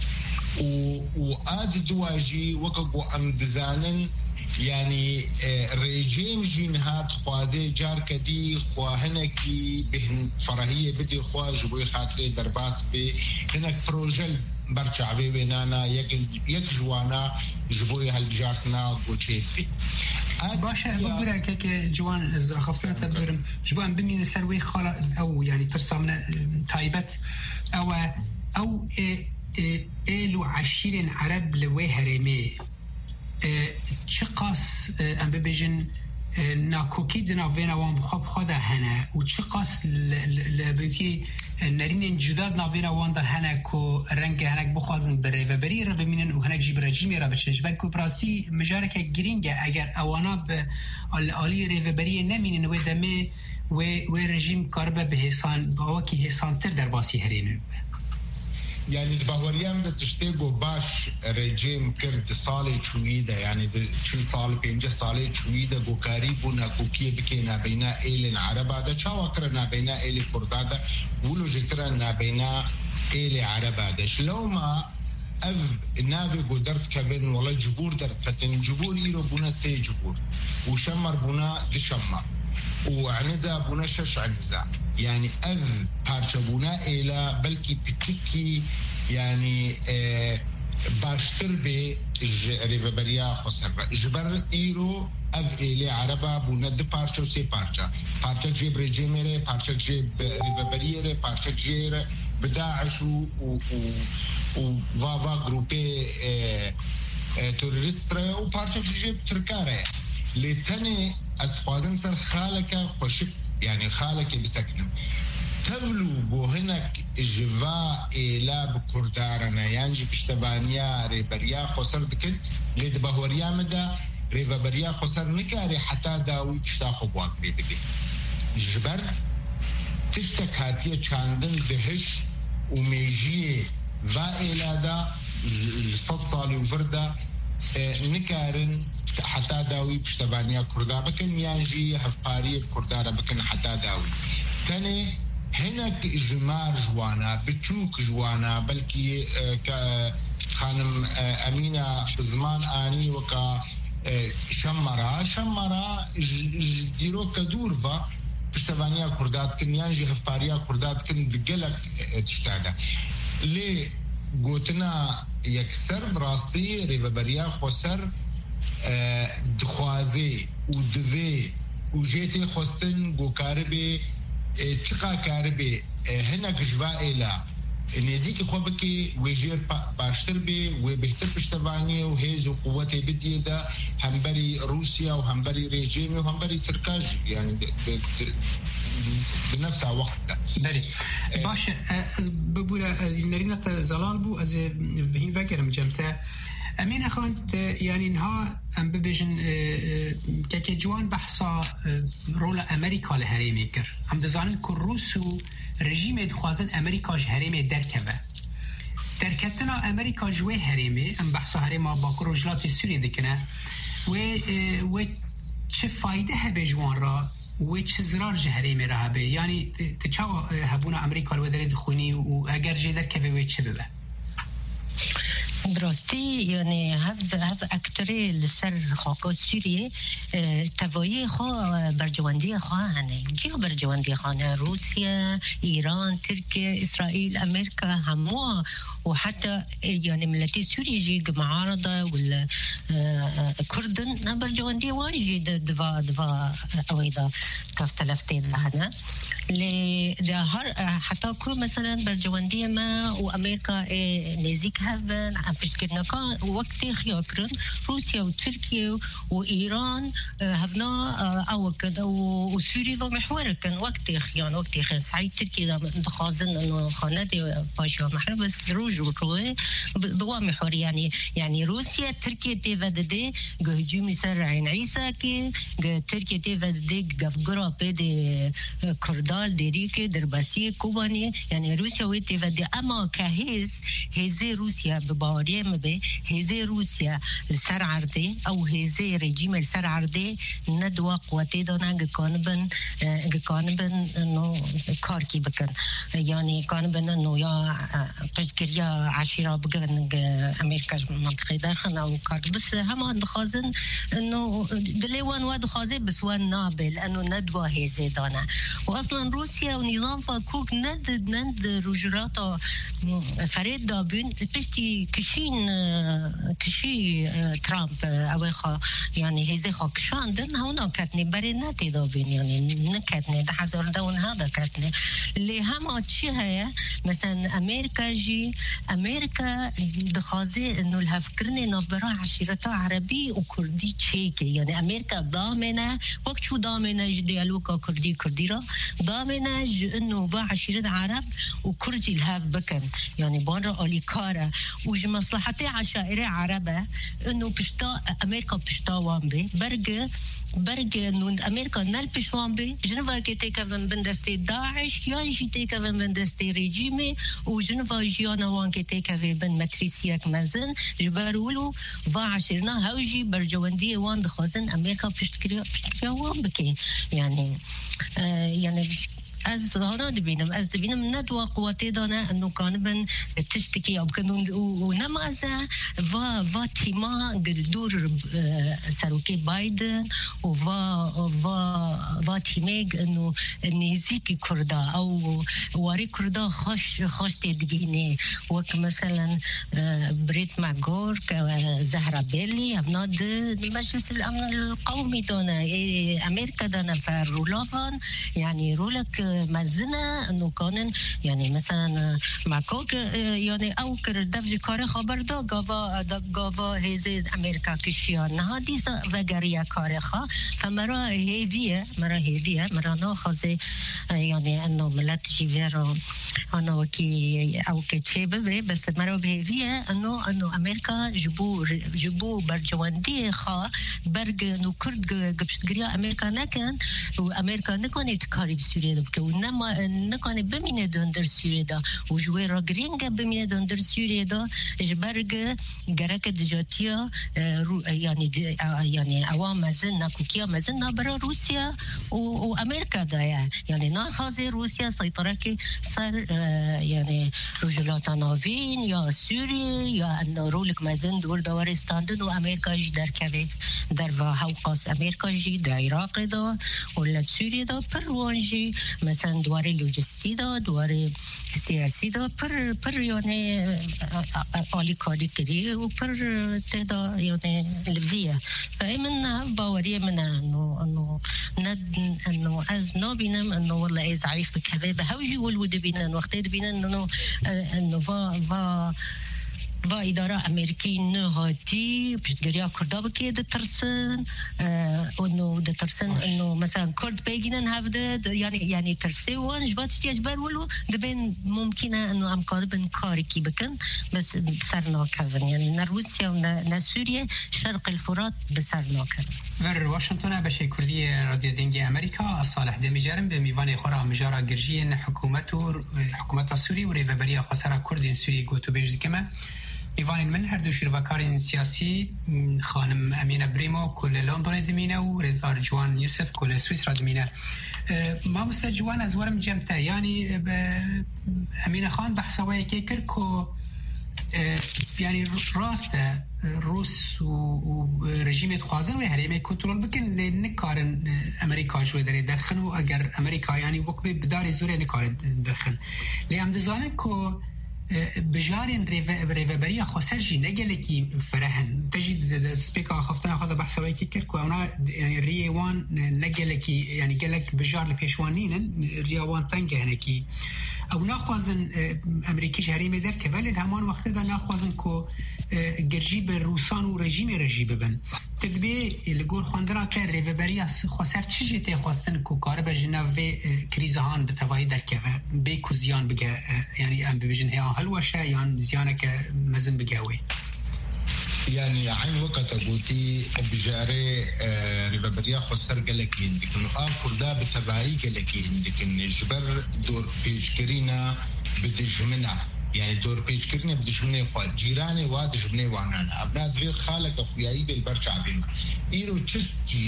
وآد دواجي وكبو أمدزانن يعني ريجيم جين هات خوازي جار كدي خواهنكي بهن فرهية بدي خواه جبوي خاطري درباس بي هناك بروجل برشع بي بينانا يك جوانا جبوي هالجارتنا قوشيتي باشا بقولها كيك جوان إذا خفتنا تبرم جوان بمين سروي خلا أو يعني برسامنا تايبت أو أو إلو عشرين عرب لوي هرمي چقاس ام ببیجن ناکوکی دنا وینا وان بخواب خدا هنه و چقاس لبنکی نرین جداد ناوینا وان ده هنه کو رنگ هنک بخوازن بره و بری را بمینن و هنک جیب رجیمی را بچنش بلکو براسی مجارک گرینگه اگر اوانا به آلی ره و بری نمینن و دمه و رژیم کاربه به حسان باوکی حسان تر در باسی هرینه يعني الباوريام ده تشتيقو باش ريجيم كرد صالي شويدة يعني ده شي صالي بينجا صالي شويدة قو كاريبو ناكوكيه بكينا بينا إيلين عربا ده شاوا كرنا بينا إيلي كردا ده ولو جكرنا بينا إيلي عربا ده شلو ما أف نابي قدرت كبن ولا جبور در فتن جبور إيرو بونا سي جبور وشمر بونا دشمر وعنزا بونا شش عنزا يعني أذ بارشبونا إلى بلكي بتكي يعني آه باشتر بي ريفابريا خسر جبر إيرو أذ إلي عربا بونا دي بارشو سي بارشا بارشا جيب ريجيمي ري بارشا جيب ريفابريا ري بارشا جيب بداعش و وفافا جروبي آه آه توريست ري و بارشا جيب تركاري لتاني أستخوازن سر خالك خوشك يعني خالك بسكنم تبلو بو هناك جوا إلا بكردارنا يعني بشتبانيا ريبريا خسر بكل ليد بهوريا مدى ريبريا خسر نكاري حتى داوي بشتاخو بواكري بكي جبر تشتك هاتية چاندن دهش وميجيه va إلا صد صالي وفردا نكارن حتى داوي بشتبانيا كردا بكن يانجي هفقارية كردارة بكن حتى داوي تاني هناك جمار جوانا بتشوك جوانا بلكي خانم أمينة بزمان آني وكا شمرا شمرا ديرو كدورفا بشتبانيا كردات كن يانجي هفقارية كردات كن دقلك تشتادا ليه قوتنا يكسر براسي ريبريا خسر دخوازي ودوي وجيتي خستن بو كاربي تقا كاربي هنا كجوا إلى نزيك خوبكي ويجير باشتر بي وبهتر بشتبانية وهيز وقوتي بدي دا همبري روسيا وهمبري ريجيمي وهمبري تركاج يعني بنفس وقتها. بري باش ببورا نرينا زلال بو از بهين فكرم جمتا امين اخوان يعني انها ام ببيجن كاكي جوان بحثا رولا امريكا لهريمي كر هم دزانن كو روسو رژیم دخوازن امریکا هرمه درکبه درکتنا امریکا جوه هرمه ام بحث هرما باکر و جلات سوریه دکنه و و چه فایده هبه جوان را و چه ضرر جه هرمه را هبه یعنی تچاو هبونا امریکا رو در دخونی و اگر جه درکبه و چه ببه براستی یعنی هف هف اکتری لسر خاک سوریه توایی خوا برجواندی خواهنه کیا برجواندی خواهنه روسیا ایران ترکیه اسرائیل امریکا همه و حتی یعنی ملتی سوریه جی معارضه ولا کردن برجواندی واجی دوا دوا اویدا کفتلفتین لهنا ل هر حتی کو مثلا برجواندی ما و امریکا نزیک هفن بشكلنا كان وقت خياكرن روسيا وتركيا وإيران هفنا أو كذا وسوريا ومحور كان وقت خيان وقت خيان سعيد تركيا دخازن إنه خاناتي باشا محور بس روج وكوه بوا محور يعني يعني روسيا تركيا تفدد هجوم سر عين عيسى كي تركيا تفدد جفجرا بدي كردال ديريك درباسي كوباني يعني روسيا وتفدد أما كهيز هذه روسيا بباري به هزه روسيا سر عرضه او هزه رژیم سر عرضه ندوا قوتی دانن کانبن کانبن انه کار کی بکن یعنی کانبن انه یا پشکریا عشیره بگن امریکا منطقه داخل او کار بس هم دخازن انه دلوان واد خازه بس وان نابل انه ندوا هزه دانه واصلا روسيا ونظام فكوك ند ند رجراتا فريد دابين بشتي كشين كشي ترامب أوخا يعني هذا خاكشان دن هونا كتني بريناتي دابين يعني نكتني ده حزر دون هذا كتني اللي هم أشي هيا مثلا أمريكا جي أمريكا دخازي إنه الهفكرني نبرة عشيرة عربي وكردي تشيكي يعني أمريكا ضامنة وقت شو ضامنة جديالوكا كردي كرديرا ضامنة إنه با عشيرة عرب وكردي الهاف بكن يعني بارا أليكارا وج مصلحتي عشائر عربة إنه بشتا أمريكا بشتا وامبي برجع برجع إنه أمريكا نال بشوامبي جنوبا كتيكا من بندستي داعش يا يجي تيكا من بندستي ريجيمي وجنوبا جيانا وان كتيكا في بن ماتريسياك مازن جبارولو فا عشرنا هاوجي برجواندية وان دخازن أمريكا بشتكريا بشتكريا وان بكي يعني آه يعني از هنا دبینم از دبینم ندوا قوتی دانه انو کانبن تشتکی او کنون و نمازه و و تیما دور سروکی بایدن و و و تیمگ انو نزیکی کردا او واری کردا خوش خوش تدگینه وک مثلا بريت ماغور زهرا بيلي ابناد مجلس الامن القومي دانه امريكا دانه فرولافان يعني رولك مزنه انه كانن يعني مثلا معكوك يعني او كردفج كار خبر دا غوا غوا هزي امريكا كشيان هذه وغاريا كارخه فمرا هيديه مرا هيديه مرا نو خزي يعني انه ملت جيفيرو انا وكي او كتشيبه بس مرا بهديه انه انه امريكا جبو جبو برجواندي خا برج انه كرد قبشتغريا امريكا نكن وامريكا نكون تكاري سوريا ونما نكون بمينه دندر سوريا دا وجوي راغرينغ بمينه دندر سوريا دا جبرج جرك دجاتيا يعني يعني عوام مازن كوكيا مازن برا روسيا وامريكا دا يعني ناخذ روسيا سيطرك صار يعني رجلات نافين يا سوريا يا انه رولك مازن دول دورستان وامريكا جدار كبي در هوقاس امريكا جي در العراق دا ولا سوريا دا پروانجي مثلا دواري لوجستي دا دواري سياسي دا پر پر يعني آلی کاری کری و پر تدا يعني لفيا فمن باورية من انه انه ند انه از نابینم انه والله از عارف بكذا بهوجي والود بينا وقت بينا انه انه va va با اداره امریکی نهاتی پیشگیری کردا بکید ترسن انه ده ترسن انه مثلا کرد بگیرن هفته یعنی یعنی ترسه وان جوات احتیاج بر ولو دبن ممکنه انه امکان بن کاری کی بکن بس سرنا کردن یعنی نه روسیه و نه سوریه شرق الفرات بسرنا کردن. ور واشنطن بشه کردی رادیو دنگی امریکا صالح دمیجرم به میوان خورا مجارا گرجی حکومت و حکومت سوری و ریوبری خسرا کرد سوری گوتو بیج دکمه ایوان من هر دو شروکارین سیاسی خانم امینه بریمو کل لندن دمینه و رضا جوان یوسف کل سوئیس را دمینه ما مست جوان از ورم جمته یعنی امینه خان بحثوایی که کرد که یعنی راست روس و رژیم خوازن و هریمه کنترل بکن نکارن امریکا جوی داره درخن و اگر امریکا یعنی وقتی بداری زوره نکارن درخن لیم دزانه که بجارين ريفابريا خوسرجي نجلكي فرهن تجد سبيكا خفتنا خذ بحثوي كيكركو انا يعني ريوان نجلكي يعني قالك بجار البيشوانين ريوان تنجه هناكي او ناخذن امريكي شهري مدر كبلد همان وقت ده ناخذن كو جرجيب الروسان ورجيم رجيب بن تدبي الجور خاندرا تر ريفابريا خوسر تشجي تخواستن كو كارب جناف كريزهان بتواهي در كفا بيكو زيان بقى يعني ام بيجن هي هلوشة يعني زيانك مزن بقاوي يعني عين وقت قلتي بجاري ريفابريا خسر قالك عندك انه اخر ده بتبعي قالك عندك ان جبر دور بيشكرينا بدجمنا يعني دور بيشكرنا بدجمنا اخوات جيراني وادجمنا وعنانا ابناء ذريق خالك اخوياي بالبرشا عبينا ايرو تشت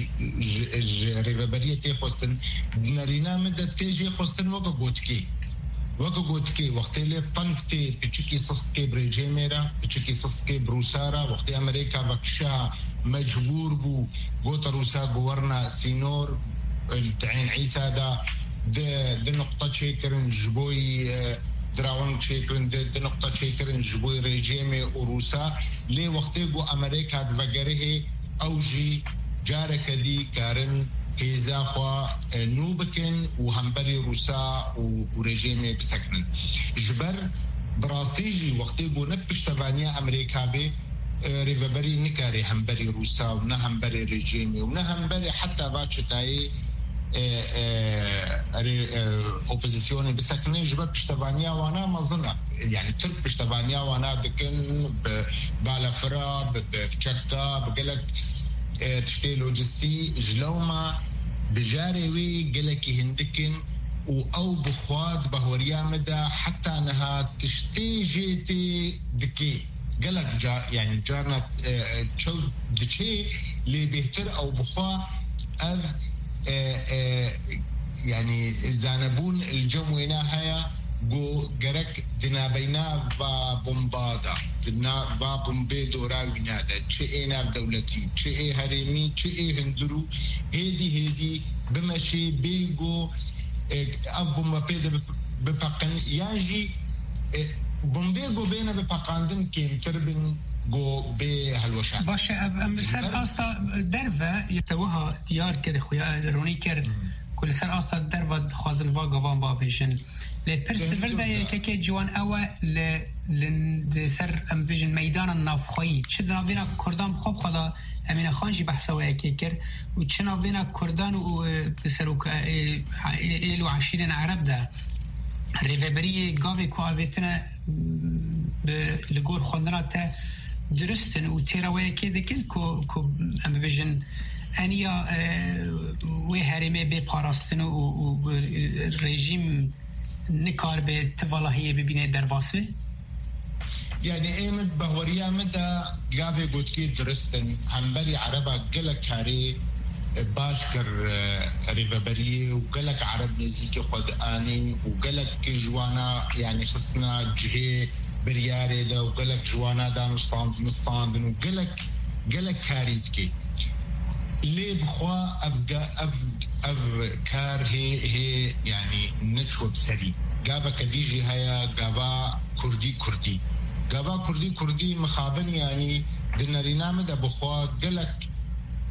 ريفابريا تي خسن نارينا مدى تيجي خسن وقا قوتكي وقا قوتكي وقتي لي طنكتي بچكي سسكي بريجيميرا بچكي سسكي بروسارا وقتي امريكا بكشا مجبور بو قوتا روسا قورنا سينور التعين عيسى دا ده نقطة شيكرن جبوي دراون شيكرن ده نقطة شيكرن جبوي ريجيمي وروسا لي وقتي قو امريكا دفقره اوجي جارك دي كارن كيزا خوا نوبكن وهمبري روسا ورجيمي بسكنن جبر براسيجي وقتي قو نبش تبانيا امريكا بي ريفابري نكاري همبري روسا ونهمبري رجيمي ونهمبري حتى باتشتاي اوبوزيسيوني بسكنن جبر بشتبانيا وانا مظنة يعني ترك بشتبانيا وانا دكن بالافرا بتشكا بقلك تشتي لوجستي جلوما بجاري وي قلكي هندكن او بخواد بهوريا مدى حتى انها تشتي جيتي دكي قلك جا يعني جارنا تشو دكي اللي بيهتر او بخوا اذ يعني زانبون الجموينا هيا جو جرك دنابينا با بومبادا دنا با بومبي دورا بنادا تشينا بدولتي تشي هرمي تشي هندرو هدي هدي بمشي بيجو ابو مبيد بفقن ياجي بومبي جو بينا بفقاندن كيم تربن جو به هالوشان باشه مثل اصلا درفه يتوها ديار كده خويا روني كر كل سر اصلا درفه خازن واقا وان با فيجن لبرسيفر ده كي جوان اوا ل ل سر ام فيجن ميدان النافخي شدنا بينا كردان خوب خدا امين خانجي بحثوا كيكر وشنا بينا كردان وبسروك ايلو عشرين عرب ده ريفبري قاوي كوافيتنا لغور خندرات درستن وتيراوي كده كن كو كو ام فيجن انيا وهرمه بپاراستن و رژیم نکار به توالاهی ببینه در باسه يعني ايمد بهوريا مدى قابي قلت كي درستن همبري عربا قلك كاري باشكر ريفابري وقلك عرب نزيكي خد آنين وقلك جوانا يعني خصنا جهي برياري دا وقلك جوانا دا نصان نصان وقلك قلك كاري تكي اللي بخوا أفقا أف أف كار هي هي يعني نشوب سري قابا كديجي هيا قابا كردي كردي قابا كردي كردي مخابن يعني دنارينا مدى بخوا قلك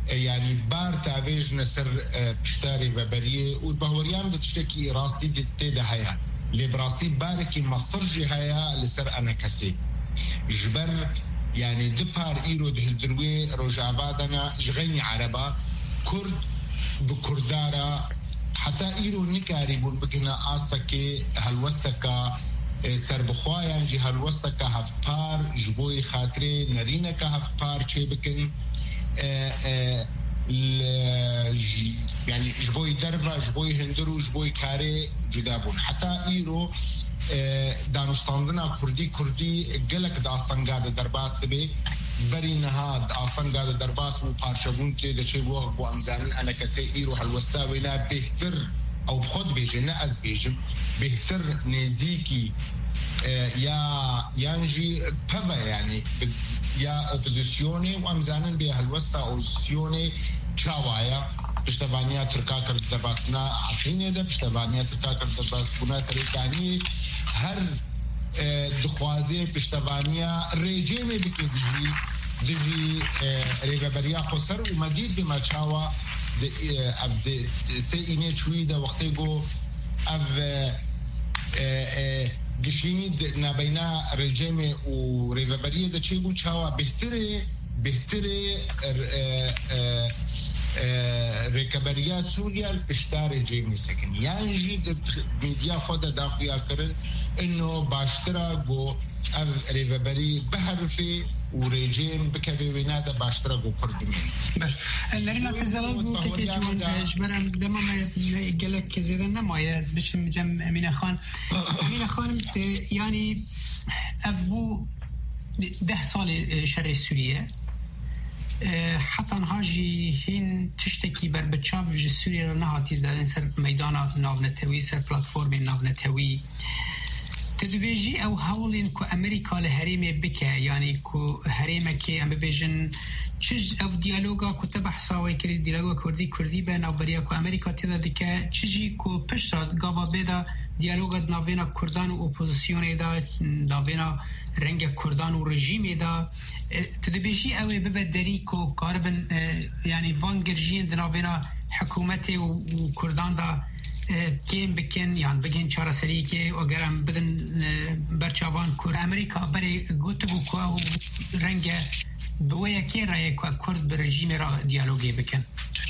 يعني بار تابيج نسر بشتاري ببريه والبهوريان بتشتكي راسي تيدا هيا اللي براسي باركي مصرجي هيا لسر أنا كسي جبر يعني دبار إيرو دهلدروي روجابادنا جغني عربا كرد بكردارا حتى إيرو نكاري بول بكنا آسكي هالوسكا سربخوايان جي هالوسكا هفبار جبوي خاطري نرينكا هفبار چه بكن يعني جبوي دربا جبوي هندرو جبوي كاري جدابون حتى إيرو دانستاندنا كردي كردي قلق داستان قادة درباس بي بري نهاد داستان قادة درباس وقارشبون كي دا شي بوغ بو أمزان أنا كسي إيرو هالوستاوينا بيهتر أو بخد بيجي نأز بيجي بيهتر نزيكي يا يانجي بفا يعني يا اوبوزيسيوني وامزانن بها الوسطى اوبوزيسيوني تشاوايا بشتبانيا تركا كرد درباسنا عفيني ده بشتبانيا تركا كرد درباسنا سريكاني هر دخوازي بشتبانيا ريجيمي بكي دجي دجي ريغبريا خسر ومديد بما تشاوا اب سي اني شوي ده وقتيغو اب گشید نبینا رژیم و ریوبریه ده چه بود چاوا بهتره بهتره ریکبریا سوریا بشتر رژیم سکن یعنی جید میدیا خود داخلیا کرن انه باشترا گو ریوبری بحرفی و رژیم بکوی ویناده باشترا گو کردمین لرينا تزلال بو كتي جوان جبرم دما ما يقلك كزيدا نمايا از بشم جم أمينة خان أمينة خان يعني أفبو ده سال شر سوريا حتى نهاجي هين تشتكي بر بتشاف في سوريا نهاتي زدن سر ميدانا نافنتوي سر بلاتفورم نافنتوي تدبيجي او هولين كو امريكا لهريمه بك يعني كو هريمه كي ام بيجن چج اف ديالوگا كو تبحثا وكري ديالوگا كردي كردي بين ابريا كو امريكا تدا دك چجي كو پشت گاوا بيدا ديالوگا ناوينا كردان و اوپوزيسيون دا داوينا رنگ كردان و رژيم دا تدبيجي او ببدري كو كاربن يعني فانگرجين دناوينا حكومتي و كردان دا كين بكين يعني بكين چارا سري كي اگرم بدن برچاوان كور امريكا بري گوتبو كو رنگ بويا كي راي كرد بالرجيم را ديالوجي بكن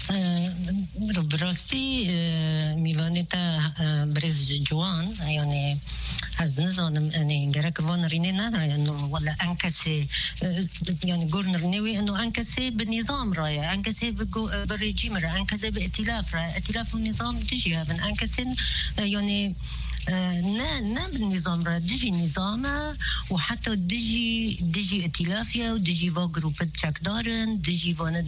براستی میوانیتا برز جوان يعني از نظام يعني جرك وان رينينا انه ولا انكسي يعني جورنر نوي انه انكسي بالنظام راي انكسي بالرجيم راي انكسي بائتلاف راي ائتلاف النظام تجي من انكسي يعني نا نا بالنظام را دجي نظامه وحتى دجي دجي ائتلافيا ودجي فا جروبات تشاكدارن دجي فاند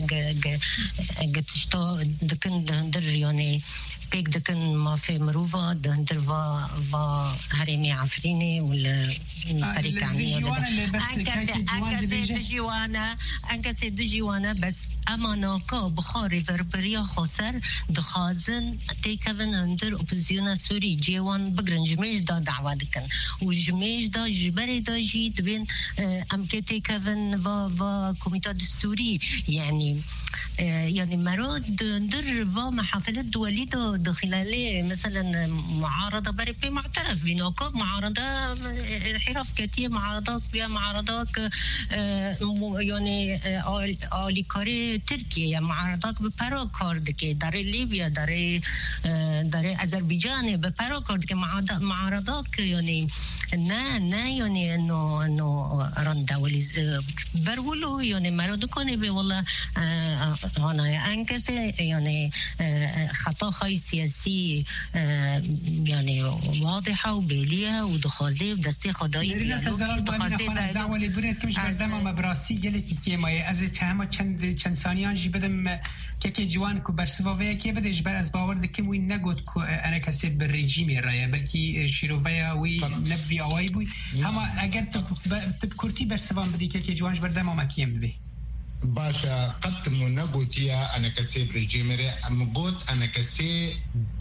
جتشتا دكن دهندر يعني بيك دكن ما في مروفا دهندر فا فا هرمي عفريني ولا سريكانية انكسي انكسي دجي وانا انكسي دجي وانا بس امانا كا بخاري بربريا خسر دخازن تيكفن هندر اوبوزيونا سوري جيوان بقرن جميش دا دعوة دكن وجميش دا جبري دا جيت بين امكتي كفن فا فا كوميتا دستوري يعني يعني مرات ندر فا محافلات دولية دا خلال مثلا معارضة بريبي معترف بينوكا معارضة حرف كتير معارضات بيا معارضات يعني آلي كاري تركيا معارضات بباراكارد كي داري ليبيا داري داري أذربيجان بباراكارد كي معارضات يعني نا نا يعني إنه إنه رندا ولي برولو يعني مرات كوني بي والله هنا أنكسي يعني خطأ خاي سياسي يعني واضحة وبيلية ودخازي ودستي خداي لرينا تزلال بأمينة دعوة لبريد كمش بردما مبراسي جلي كتيما أزي تهمة چند چند ثانيان جي بدم كي جوان كو برسفاويا كي بده جبر از باور دكم وين نقول كو أنا كسيت بالرجيم الرأي بلكي شيروفيا وي نبي أواي بوي هما أجر تبكرتي برسفان بدي كي جوان جبر دما ما كيم بي باشا قد من نقولتيا أنا كسي برجيمري أم قلت أنا كسي ب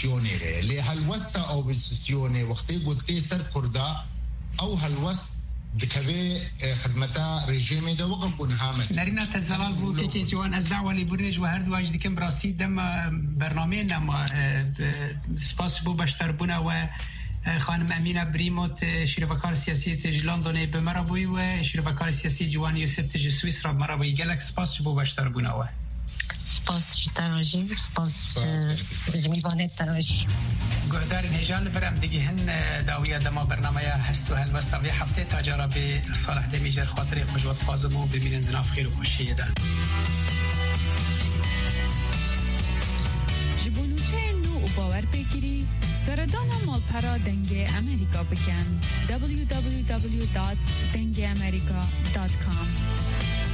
أوبوزيسيوني لي هالوسط أوبوزيسيوني وقتي قلت لي سر كردا أو هالوسط دكبي خدمتا رجيمي ده وقم بنهامت نرينا تزلال بو تيكي جوان از دعوة لبرنج وهرد واج دكم براسي دم برنامجنا ما سپاس بو بشتر بنا و خانم امینه بریموت شیروکار سیاسی تج لندن به مرابوی و شیروکار سیاسی جوان یوسف تج سوئیس را مرابوی گلک سپاس بو بشتر بنا و سپاس تراجی سپاس جمیوانه تراجی گهدار نهجان برام دیگه هن داویه دما برنامه هستو هالوستا في هفته تاجرا به صالح دمیجر خاطر خوشوات فازمو ببینن دناف خیر و خوشیه ده جبونوچه نو و باور بگیری سردان مالپرا دنگ امریکا بکن دبلیو دبلیو دبلیو دات دنگ امریکا دات کام